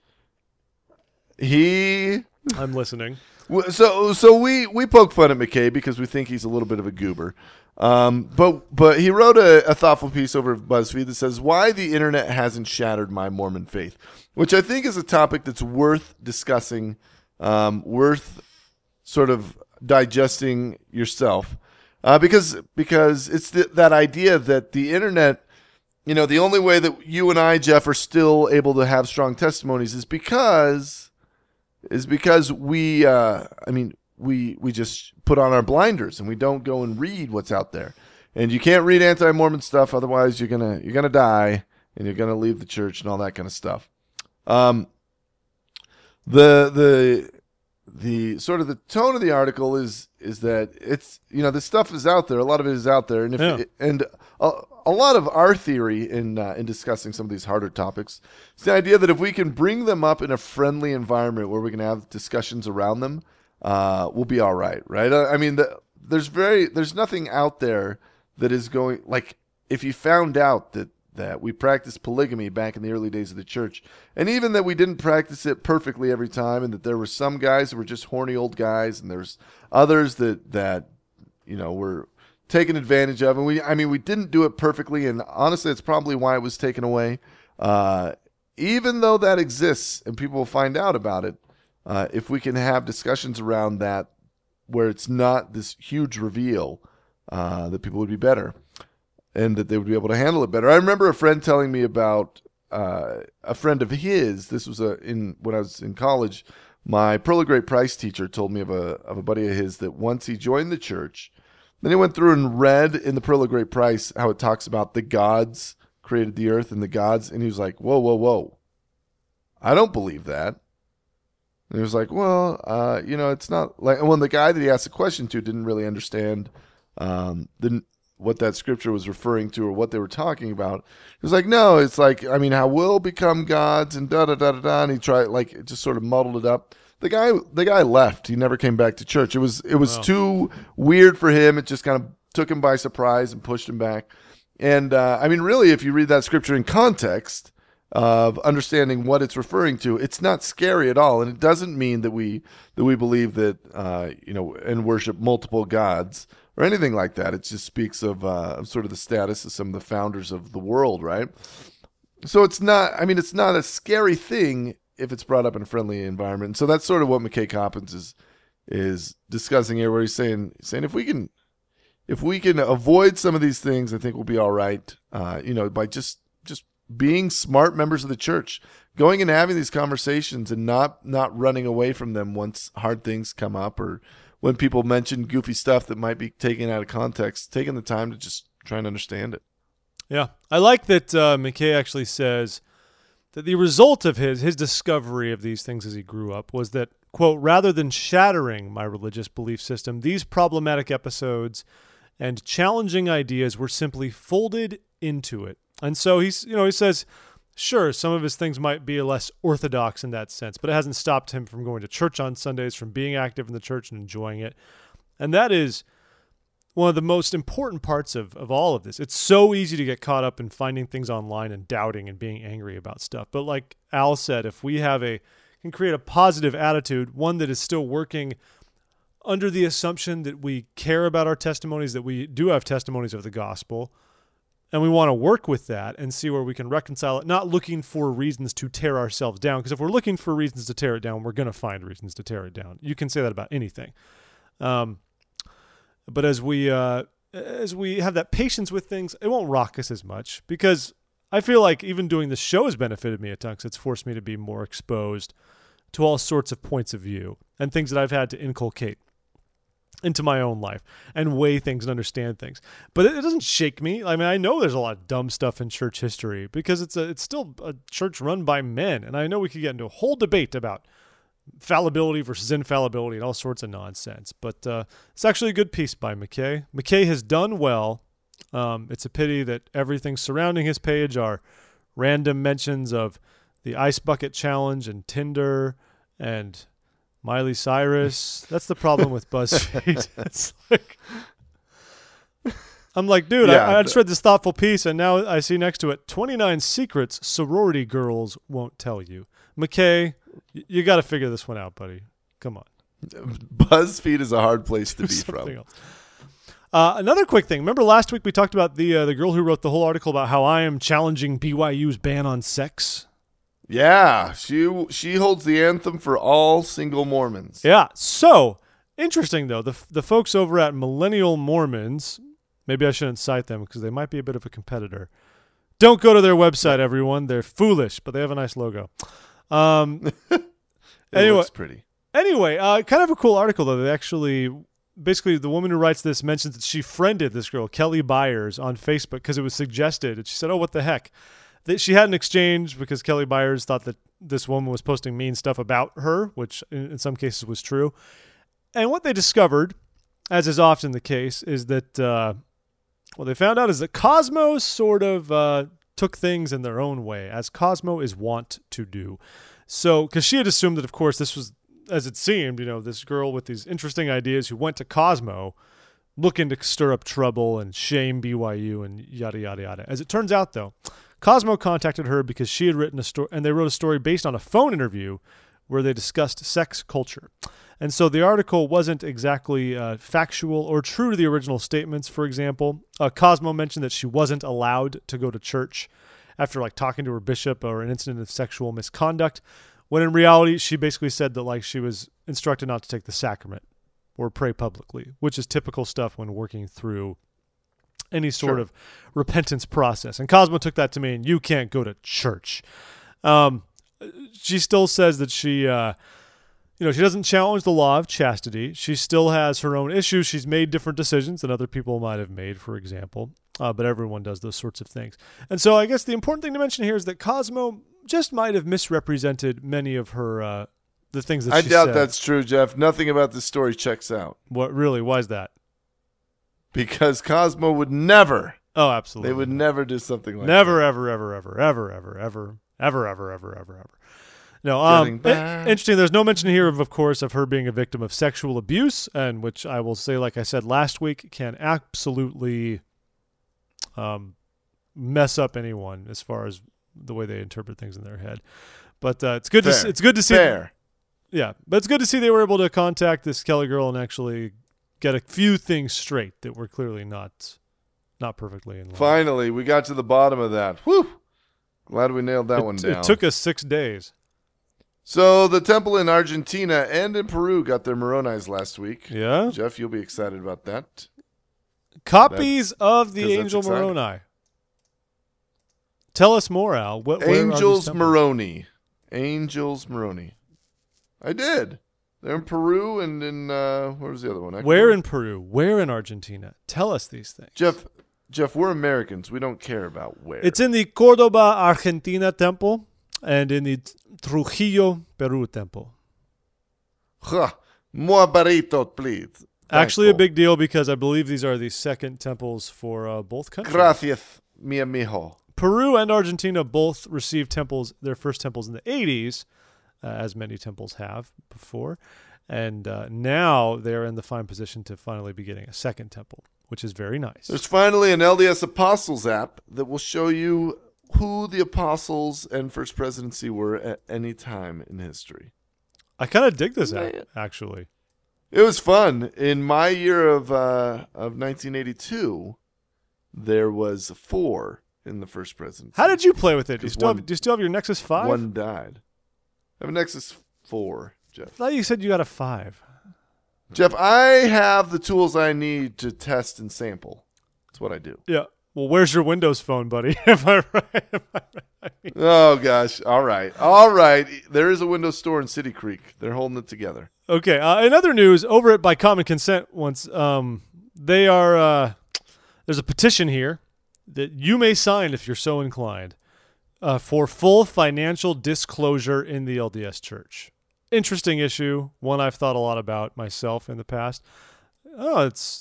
He... I'm listening. So so we, we poke fun at McKay because we think he's a little bit of a goober. Um, but but he wrote a, a thoughtful piece over at BuzzFeed that says, why the internet hasn't shattered my Mormon faith, which I think is a topic that's worth discussing, um, worth sort of digesting yourself. Uh, because because it's the, that idea that the internet, you know, the only way that you and I, Jeff, are still able to have strong testimonies is because is because we, uh, I mean, we we just put on our blinders and we don't go and read what's out there. And you can't read anti-Mormon stuff, otherwise you're gonna you're gonna die and you're gonna leave the church and all that kind of stuff. Um, the the the sort of the tone of the article is is that it's you know this stuff is out there. A lot of it is out there, and if Yeah. it, and a, a lot of our theory in uh, in discussing some of these harder topics is the idea that if we can bring them up in a friendly environment where we can have discussions around them, uh, we'll be all right, right? I, I mean, the, there's very there's nothing out there that is going like if you found out that. that we practiced polygamy back in the early days of the church, and even that we didn't practice it perfectly every time, and that there were some guys who were just horny old guys, and there's others that that you know were taken advantage of, and we I mean we didn't do it perfectly, and honestly, it's probably why it was taken away. Uh, even though that exists, and people will find out about it, uh, if we can have discussions around that where it's not this huge reveal, uh, that people would be better. And that they would be able to handle it better. I remember a friend telling me about uh, a friend of his. This was a in when I was in college. My Pearl of Great Price teacher told me of a of a buddy of his that once he joined the church, then he went through and read in the Pearl of Great Price how it talks about the gods created the earth and the gods, and he was like, "Whoa, whoa, whoa! I don't believe that." And he was like, "Well, uh, you know, it's not like." And when the guy that he asked the question to didn't really understand um, the what that scripture was referring to or what they were talking about, he was like, "No, it's like, I mean, how we'll become gods and da da da da da." And he tried, like, just sort of muddled it up. The guy, the guy left. He never came back to church. It was, it was Wow. too weird for him. It just kind of took him by surprise and pushed him back. And uh, I mean, really, if you read that scripture in context of understanding what it's referring to, it's not scary at all, and it doesn't mean that we that we believe that uh, you know and worship multiple gods or anything like that. It just speaks of, uh, of sort of the status of some of the founders of the world, right? So it's not. I mean, it's not a scary thing if it's brought up in a friendly environment. And so that's sort of what McKay Coppins is is discussing here, where he's saying saying if we can if we can avoid some of these things, I think we'll be all right. Uh, you know, by just just being smart members of the church, going and having these conversations and not not running away from them once hard things come up or when people mention goofy stuff that might be taken out of context, taking the time to just try and understand it. Yeah. I like that uh, McKay actually says that the result of his his discovery of these things as he grew up was that, quote, rather than shattering my religious belief system, these problematic episodes and challenging ideas were simply folded into it. And so he's, you know, he says, sure, some of his things might be less orthodox in that sense, but it hasn't stopped him from going to church on Sundays, from being active in the church and enjoying it. And that is one of the most important parts of, of all of this. It's so easy to get caught up in finding things online and doubting and being angry about stuff. But like Al said, if we have a can create a positive attitude, one that is still working under the assumption that we care about our testimonies, that we do have testimonies of the gospel, and we want to work with that and see where we can reconcile it, not looking for reasons to tear ourselves down. Because if we're looking for reasons to tear it down, we're going to find reasons to tear it down. You can say that about anything. Um, but as we uh, as we have that patience with things, it won't rock us as much, because I feel like even doing this show has benefited me at times. It's forced me to be more exposed to all sorts of points of view and things that I've had to inculcate into my own life and weigh things and understand things. But it, it doesn't shake me. I mean, I know there's a lot of dumb stuff in church history because it's a it's still a church run by men. And I know we could get into a whole debate about fallibility versus infallibility and all sorts of nonsense. But uh, it's actually a good piece by McKay. McKay has done well. Um, it's a pity that everything surrounding his page are random mentions of the Ice Bucket Challenge and Tinder and Miley Cyrus. That's the problem with BuzzFeed. It's like, I'm like, dude, Yeah, I, I just read this thoughtful piece, and now I see next to it twenty-nine secrets sorority girls won't tell you. McKay, y- you got to figure this one out, buddy. Come on. BuzzFeed is a hard place to be Something from. else. Uh, another quick thing. Remember last week we talked about the uh, the girl who wrote the whole article about how I am challenging B Y U's ban on sex? Yeah, she she holds the anthem for all single Mormons. Yeah. So interesting though. The the folks over at Millennial Mormons, maybe I shouldn't cite them because they might be a bit of a competitor. Don't go to their website, everyone. They're foolish, but they have a nice logo. Um, It anyway, looks pretty. anyway, uh, kind of a cool article though. They actually, basically, the woman who writes this mentions that she friended this girl, Kelly Byers, on Facebook because it was suggested, and she said, "Oh, what the heck." That she had an exchange because Kelly Byers thought that this woman was posting mean stuff about her, which in, in some cases was true. And what they discovered, as is often the case, is that uh, what they found out is that Cosmo sort of uh, took things in their own way, as Cosmo is wont to do. So, because she had assumed that, of course, this was, as it seemed, you know, this girl with these interesting ideas who went to Cosmo looking to stir up trouble and shame B Y U and yada, yada, yada. As it turns out, though, Cosmo contacted her because she had written a story, and they wrote a story based on a phone interview where they discussed sex culture. And so the article wasn't exactly uh, factual or true to the original statements. For example, uh, Cosmo mentioned that she wasn't allowed to go to church after like talking to her bishop or an incident of sexual misconduct, when in reality, she basically said that like she was instructed not to take the sacrament or pray publicly, which is typical stuff when working through any sort Sure. of repentance process. And Cosmo took that to mean you can't go to church. Um, she still says that she, uh, you know, she doesn't challenge the law of chastity. She still has her own issues. She's made different decisions than other people might have made, for example. Uh, but everyone does those sorts of things. And so I guess the important thing to mention here is that Cosmo just might have misrepresented many of her uh, the things that I she doubt said. that's true, Jeff. Nothing about this story checks out What really? Why is that? because Cosmo would never. Oh, absolutely. They would never do something like never, that. ever, ever, ever, ever, ever, ever, ever, ever, ever, ever, ever. No, um, Getting back. i- interesting. There's no mention here of, of course, of her being a victim of sexual abuse, and which I will say, like I said last week, can absolutely um, mess up anyone as far as the way they interpret things in their head. But uh, it's good to Fair. see, it's good to see. Fair. Yeah, but it's good to see they were able to contact this Kelly girl and actually get a few things straight that were clearly not not perfectly in line. Finally, we got to the bottom of that. Whew. Glad we nailed that It, one it down. took us six days. So the temple in Argentina and in Peru got their Moronis last week. Yeah. Jeff, you'll be excited about that. Copies of the 'cause that's Angel exciting. Moroni. Tell us more, Al. What, where are these Angels temples? Moroni. Angels Moroni. I did. They're in Peru and in, uh, where was the other one? Ecuador? Where in Peru? Where in Argentina? Tell us these things. Jeff, Jeff, we're Americans. We don't care about where. It's in the Cordoba, Argentina temple and in the Trujillo, Peru temple. Huh. More burrito, please. Actually, a Thankful. big deal because I believe these are the second temples for uh, both countries. Gracias, mi amigo. Peru and Argentina both received temples, their first temples in the eighties, uh, as many temples have before. And uh, now they're in the fine position to finally be getting a second temple, which is very nice. There's finally an L D S Apostles app that will show you who the apostles and first presidency were at any time in history. I kind of dig this app, Man. actually. It was fun. In my year of uh, of nineteen eighty-two, there was four in the first presidency. How did you play with it? Do you, 'Cause still one- have, do you still have your Nexus five? One died. I have a Nexus four, Jeff. I thought you said you got a five. Jeff, I have the tools I need to test and sample. That's what I do. Yeah. Well, where's your Windows phone, buddy? Am I right? Am I right? Oh, gosh. All right. All right. There is a Windows store in City Creek. They're holding it together. Okay. Uh, in other news, over at By Common Consent, once um, they are uh, there's a petition here that you may sign if you're so inclined uh, for full financial disclosure in the L D S Church. Interesting issue, one I've thought a lot about myself in the past. Oh, it's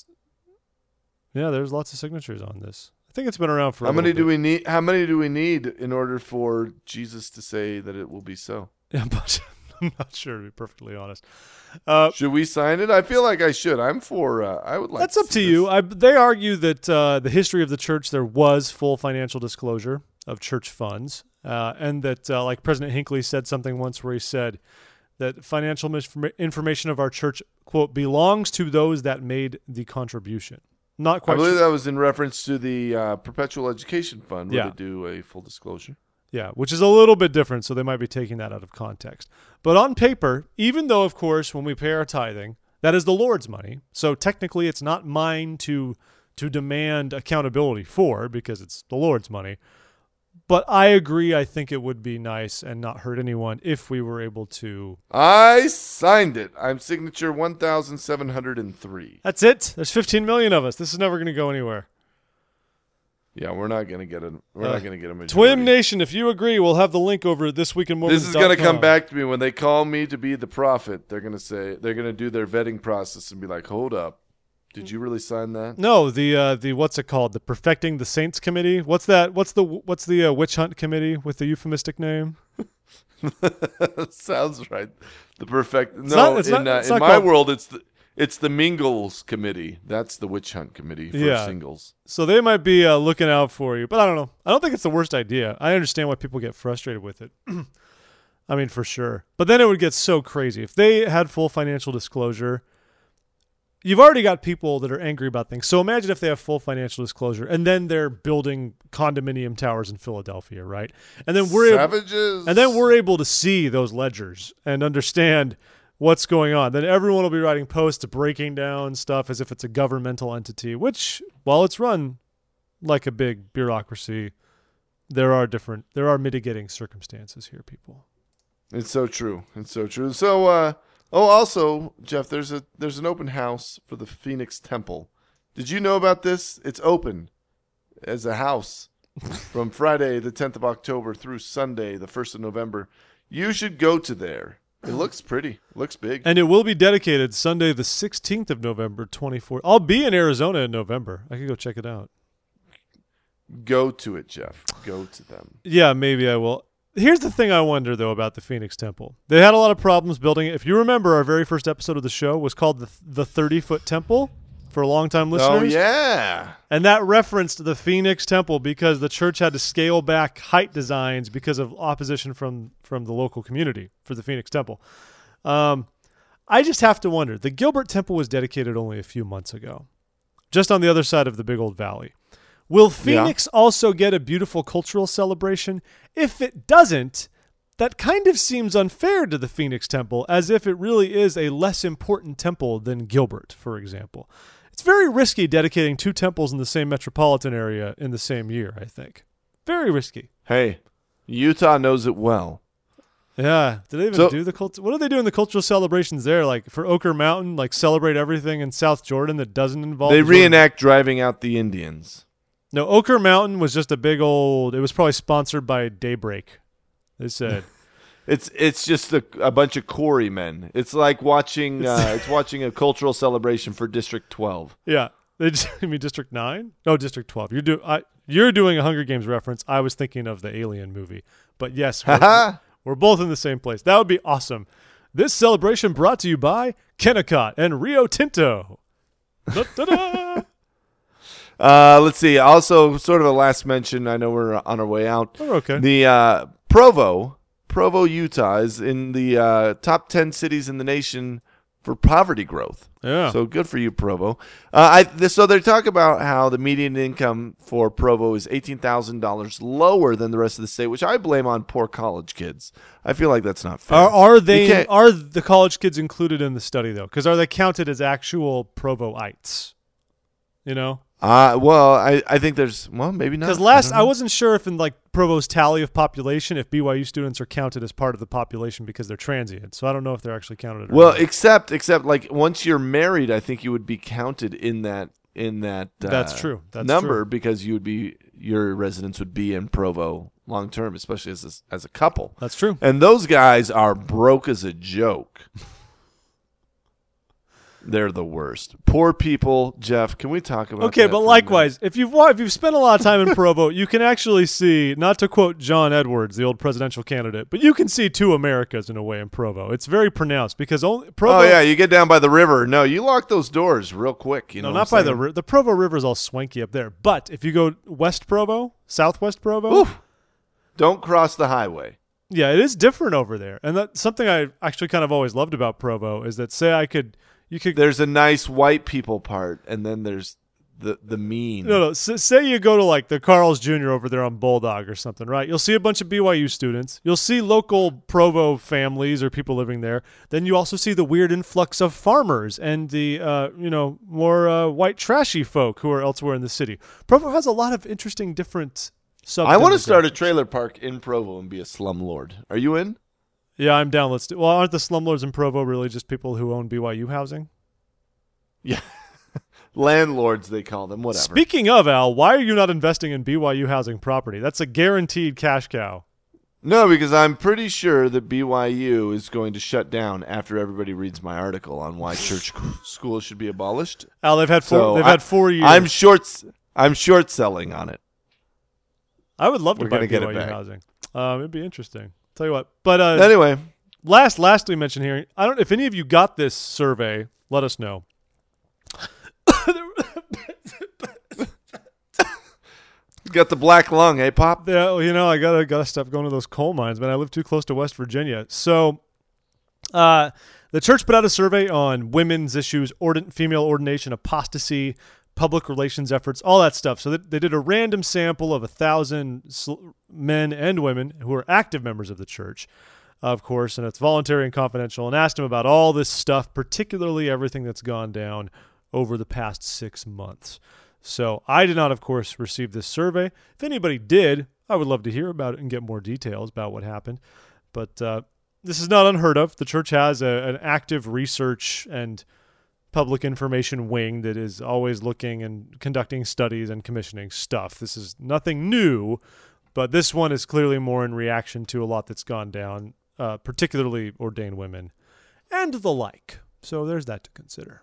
yeah. There's lots of signatures on this. I think it's been around for. How a many little do bit. we need? How many do we need in order for Jesus to say that it will be so? Yeah, but I'm not sure to be perfectly honest. Uh, Should we sign it? I feel like I should. I'm for. Uh, I would like. That's to up to see you. this. I, they argue that uh, the history of the church, there was full financial disclosure of church funds, uh, and that, uh, like President Hinckley said something once where he said that financial mis- information of our church, quote, belongs to those that made the contribution. Not I quite believe sure. that was in reference to the uh, Perpetual Education Fund, where Yeah. they do a full disclosure. Yeah, which is a little bit different, so they might be taking that out of context. But on paper, even though, of course, when we pay our tithing, that is the Lord's money, so technically it's not mine to to demand accountability for because it's the Lord's money. But I agree, I think it would be nice and not hurt anyone if we were able to. I signed it. I'm signature one thousand seven hundred three. That's it. There's fifteen million of us. This is never going to go anywhere. Yeah, we're not gonna get a. We're Uh, not gonna get a majority. Twim Nation, if you agree, we'll have the link over at this week in Mormons This is dot gonna com. come back to me when they call me to be the prophet. They're gonna say they're gonna do their vetting process and be like, "Hold up, did you really sign that?" No, the uh, the what's it called? The Perfecting the Saints Committee. What's that? What's the what's the uh, witch hunt committee with the euphemistic name? Sounds right. The perfect. No, not- it's in, not- uh, it's in not my called- world, it's the it's the Mingles committee. That's the witch hunt committee for Yeah. singles. So they might be uh, looking out for you, but I don't know. I don't think it's the worst idea. I understand why people get frustrated with it. I mean, for sure. But then it would get so crazy if they had full financial disclosure. You've already got people that are angry about things. So imagine if they have full financial disclosure and then they're building condominium towers in Philadelphia, right? And then we're able, Savages. and then we're able to see those ledgers and understand what's going on. Then everyone will be writing posts breaking down stuff as if it's a governmental entity, which, while it's run like a big bureaucracy, there are different, there are mitigating circumstances here, people. It's so true. It's so true. So, uh, oh, also, Jeff, there's a there's an open house for the Phoenix Temple. Did you know about this? It's open as a house from Friday, the tenth of October, through Sunday, the first of November. You should go to there. It looks pretty. It looks big. And it will be dedicated Sunday, the sixteenth of November, twenty-four. I'll be in Arizona in November. I can go check it out. Go to it, Jeff. Go to them. Yeah, maybe I will. Here's the thing I wonder, though, about the Phoenix Temple. They had a lot of problems building it. If you remember, our very first episode of the show was called the the thirty-foot Temple for longtime listeners. Oh, yeah. And that referenced the Phoenix Temple because the church had to scale back height designs because of opposition from, from the local community for the Phoenix Temple. Um, I just have to wonder. The Gilbert Temple was dedicated only a few months ago, just on the other side of the big old valley. Will Phoenix yeah. also get a beautiful cultural celebration? If it doesn't, that kind of seems unfair to the Phoenix Temple, as if it really is a less important temple than Gilbert, for example. It's very risky dedicating two temples in the same metropolitan area in the same year, I think. Very risky. Hey, Utah knows it well. Yeah. Do they even so, do the cult? What do they do in the cultural celebrations there? Like for Oquirrh Mountain, like celebrate everything in South Jordan that doesn't involve... They Jordan? reenact driving out the Indians. No, Oquirrh Mountain was just a big old... It was probably sponsored by Daybreak. They said... It's it's just a, a bunch of quarry men. It's like watching uh, it's watching a cultural celebration for District twelve. Yeah, they just, you mean District nine? No, District twelve. You're do I, you're doing a Hunger Games reference. I was thinking of the Alien movie, but yes, we're, we're both in the same place. That would be awesome. This celebration brought to you by Kennecott and Rio Tinto. Da-da-da. Uh, let's see. Also, sort of a last mention. I know we're on our way out. Oh, okay. The uh, Provo. Provo, Utah is in the uh, top ten cities in the nation for poverty growth. Yeah. So good for you, Provo. Uh, I this, so they talk about how the median income for Provo is eighteen thousand dollars lower than the rest of the state, which I blame on poor college kids. I feel like that's not fair. Are, are they are the college kids included in the study though? Because are they counted as actual Provoites? You know. Uh, well, I, I think there's, well, maybe not. Because last, I, I wasn't sure if in like Provo's tally of population, if B Y U students are counted as part of the population because they're transient. So I don't know if they're actually counted. Or well, not. except, except like once you're married, I think you would be counted in that, in that, uh, that's true. That's number true. Because you would be, your residence would be in Provo long term, especially as a, as a couple. That's true. And those guys are broke as a joke. They're the worst. Poor people, Jeff. Can we talk about? Okay, that but for a likewise, if you've wa- if you've spent a lot of time in Provo, you can actually see, not to quote John Edwards, the old presidential candidate, but you can see two Americas in a way in Provo. It's very pronounced because only Provo. Oh yeah, you get down by the river. No, you lock those doors real quick. You no, know, not by the ri- the Provo River is all swanky up there. But if you go West Provo, Southwest Provo, Oof. Don't cross the highway. Yeah, it is different over there, and that's something I actually kind of always loved about Provo is that say I could. You could, there's a nice white people part, and then there's the the mean. No, no. S- say you go to like the Carl's Junior over there on Bulldog or something, right? You'll see a bunch of B Y U students. You'll see local Provo families or people living there. Then you also see the weird influx of farmers and the uh, you know more uh, white trashy folk who are elsewhere in the city. Provo has a lot of interesting different sub. I want to start a trailer park in Provo and be a slumlord. Are you in? Yeah, I'm down. Let's do. Well, aren't the slumlords in Provo really just people who own B Y U housing? Yeah, landlords they call them. Whatever. Speaking of, Al, why are you not investing in B Y U housing property? That's a guaranteed cash cow. No, because I'm pretty sure that B Y U is going to shut down after everybody reads my article on why church schools should be abolished. Al, they've had four. So they've I, had four years. I'm short. I'm short selling on it. I would love to We're buy gonna B Y U get it back. housing. Um, it'd be interesting. Tell you what, but uh, anyway, last lastly mentioned here. I don't. If any of you got this survey, let us know. Got the black lung, eh, Pop? Yeah, well, you know, I gotta gotta stop going to those coal mines, man. I live too close to West Virginia. So, uh, the church put out a survey on women's issues, ordin- female ordination, apostasy, public relations efforts, all that stuff. So they did a random sample of a thousand sl- men and women who are active members of the church, of course, and it's voluntary and confidential, and asked them about all this stuff, particularly everything that's gone down over the past six months. So I did not, of course, receive this survey. If anybody did, I would love to hear about it and get more details about what happened. But uh, this is not unheard of. The church has a, an active research and public information wing that is always looking and conducting studies and commissioning stuff. This is nothing new, but this one is clearly more in reaction to a lot that's gone down, uh, particularly ordained women and the like. So there's that to consider.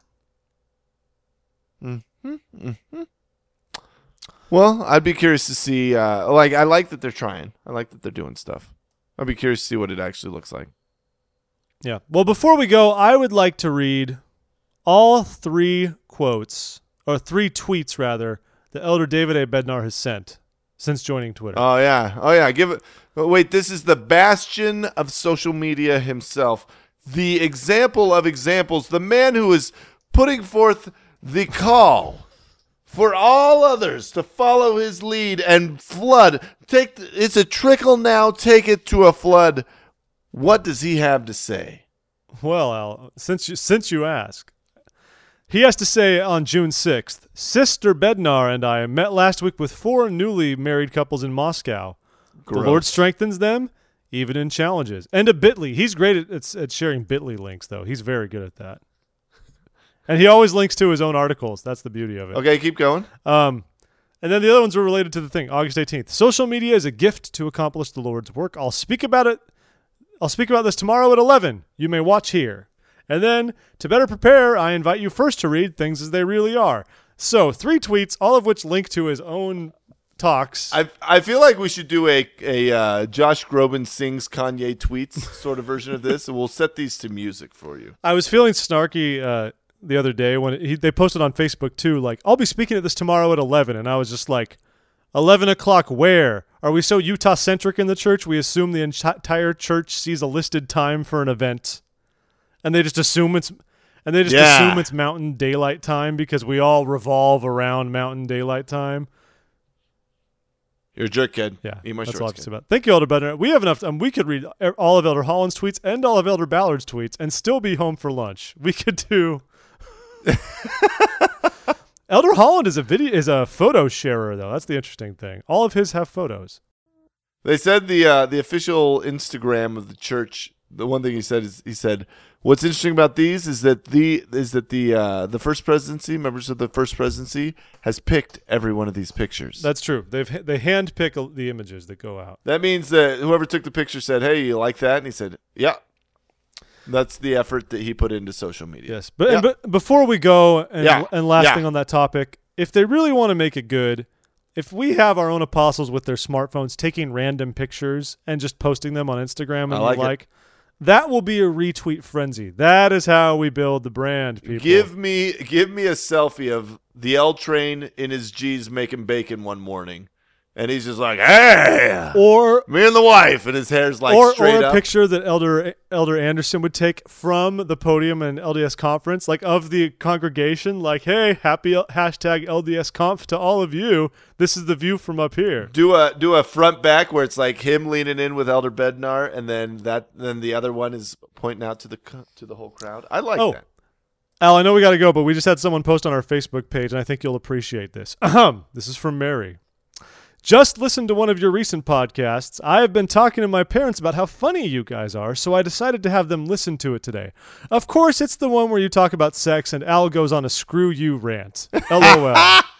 Mm-hmm. Mm-hmm. Well, I'd be curious to see, uh, like, I like that they're trying. I like that they're doing stuff. I'd be curious to see what it actually looks like. Yeah. Well, before we go, I would like to read all three quotes, or three tweets, rather, that Elder David A. Bednar has sent since joining Twitter. Oh, yeah. Oh, yeah. Give it. Oh, wait, this is the bastion of social media himself. The example of examples. The man who is putting forth the call for all others to follow his lead and flood. Take the, it's a trickle now, take it to a flood. What does he have to say? Well, Al, since you, since you ask, he has to say on June sixth, Sister Bednar and I met last week with four newly married couples in Moscow. Gross. The Lord strengthens them, even in challenges. And a bit dot l y. He's great at, at, at sharing bit dot l y links, though. He's very good at that. And he always links to his own articles. That's the beauty of it. Okay, keep going. Um, and then the other ones were related to the thing, August eighteenth. Social media is a gift to accomplish the Lord's work. I'll speak about it. I'll speak about this tomorrow at eleven. You may watch here. And then, to better prepare, I invite you first to read things as they really are. So, three tweets, all of which link to his own talks. I I feel like we should do a a uh, Josh Groban sings Kanye tweets sort of version of this, and we'll set these to music for you. I was feeling snarky uh, the other day when he, they posted on Facebook too, like, I'll be speaking at this tomorrow at eleven, and I was just like, eleven o'clock where? Are we so Utah-centric in the church we assume the entire church sees a listed time for an event, and they just assume it's and they just yeah. assume it's Mountain Daylight Time because we all revolve around Mountain Daylight Time? You're a jerk, kid. Yeah, Eat my that's shorts, all I have to kid. say about it. Thank you, Elder Bednar. We have enough. Um, we could read all of Elder Holland's tweets and all of Elder Ballard's tweets and still be home for lunch. We could do. Elder Holland is a video is a photo sharer, though. That's the interesting thing. All of his have photos. They said the uh, the official Instagram of the church. The one thing he said is he said, "What's interesting about these is that the is that the uh, the first presidency, members of the first presidency, has picked every one of these pictures. That's true. They've they hand pick the images that go out. That means that whoever took the picture said, "Hey, you like that?" And he said, "Yeah." That's the effort that he put into social media. Yes, but yeah. and, but before we go, and Yeah. and last Yeah. thing on that topic, if they really want to make it good, if we have our own apostles with their smartphones taking random pictures and just posting them on Instagram and I the like it. like, that will be a retweet frenzy. That is how we build the brand, people. Give me give me a selfie of the L train in his G's making bacon one morning, and he's just like, "Hey, or me and the wife," and his hair's like or, straight or a up. picture that Elder Elder Anderson would take from the podium in L D S conference, like of the congregation, like, "Hey, happy L- hashtag L D S conf to all of you. This is the view from up here." Do a do a front back where it's like him leaning in with Elder Bednar, and then that then the other one is pointing out to the co- to the whole crowd. I like Oh. that. Al, I know we got to go, but we just had someone post on our Facebook page, and I think you'll appreciate this. Ahem. This is from Mary. Just listened to one of your recent podcasts. I have been talking to my parents about how funny you guys are, so I decided to have them listen to it today. Of course, it's the one where you talk about sex and Al goes on a screw you rant. LOL.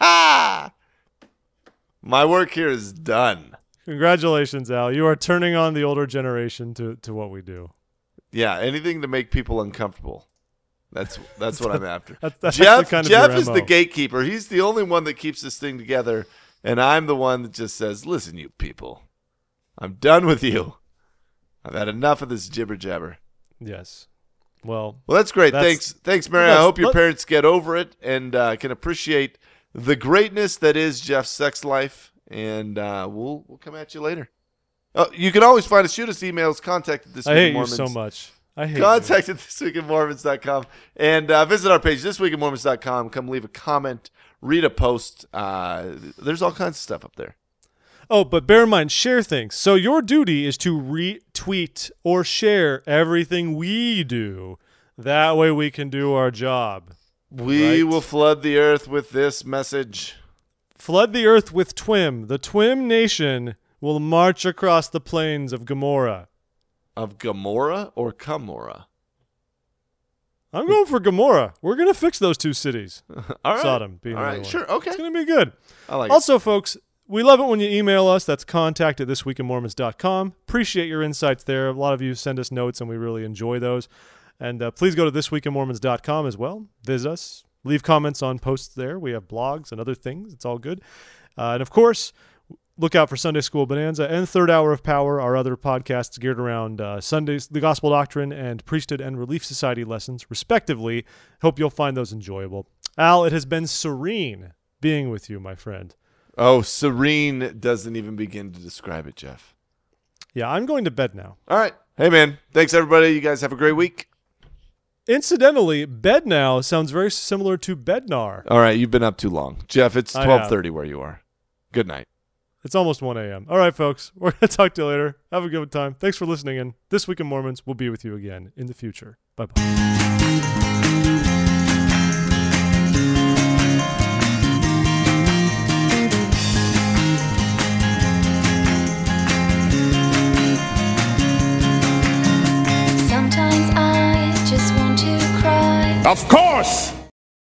My work here is done. Congratulations, Al. You are turning on the older generation to, to what we do. Yeah, anything to make people uncomfortable. That's that's what I'm after. That's, that's Jeff actually kind of Jeff your is M O. the gatekeeper. He's the only one that keeps this thing together, and I'm the one that just says, "Listen, you people, I'm done with you. I've had enough of this jibber jabber." Yes. Well, Well, that's great. That's- thanks, thanks, Mary. I that's- hope your let- parents get over it and uh, can appreciate the greatness that is Jeff's sex life. And uh, we'll we'll come at you later. Oh, you can always find us. Shoot us emails. Contact at this I week hate in you Mormons. so much. I hate you. Contact at this week in mormons dot com and uh, visit our page, this week in mormons dot com. Come leave a comment, read a post. Uh, there's all kinds of stuff up there. Oh, but bear in mind, share things. So your duty is to retweet or share everything we do. That way we can do our job. We Right. will flood the earth with this message. Flood the earth with Twim. The Twim nation will march across the plains of Gomorrah. Of Gomorrah or Camorra? I'm going for Gomorrah. We're going to fix those two cities. All right. Sodom being All the right, other one. sure, okay. It's going to be good. I like also, folks, we love it when you email us. That's contact at this week in mormons dot com. Appreciate your insights there. A lot of you send us notes, and we really enjoy those. And uh, please go to this week in mormons dot com as well. Visit us. Leave comments on posts there. We have blogs and other things. It's all good. Uh, and, of course, look out for Sunday School Bonanza and Third Hour of Power, our other podcasts geared around uh, Sundays, the Gospel Doctrine, and Priesthood and Relief Society lessons, respectively. Hope you'll find those enjoyable. Al, it has been serene being with you, my friend. Oh, serene doesn't even begin to describe it, Jeff. Yeah, I'm going to bed now. All right. Hey, man. Thanks, everybody. You guys have a great week. Incidentally, bed now sounds very similar to bednar. All right. You've been up too long. Jeff, it's I twelve thirty where you are. Good night. It's almost one a.m. All right, folks. We're going to talk to you later. Have a good time. Thanks for listening in. This Week in Mormons will be with you again in the future. Bye-bye. Sometimes I just want to cry. Of course!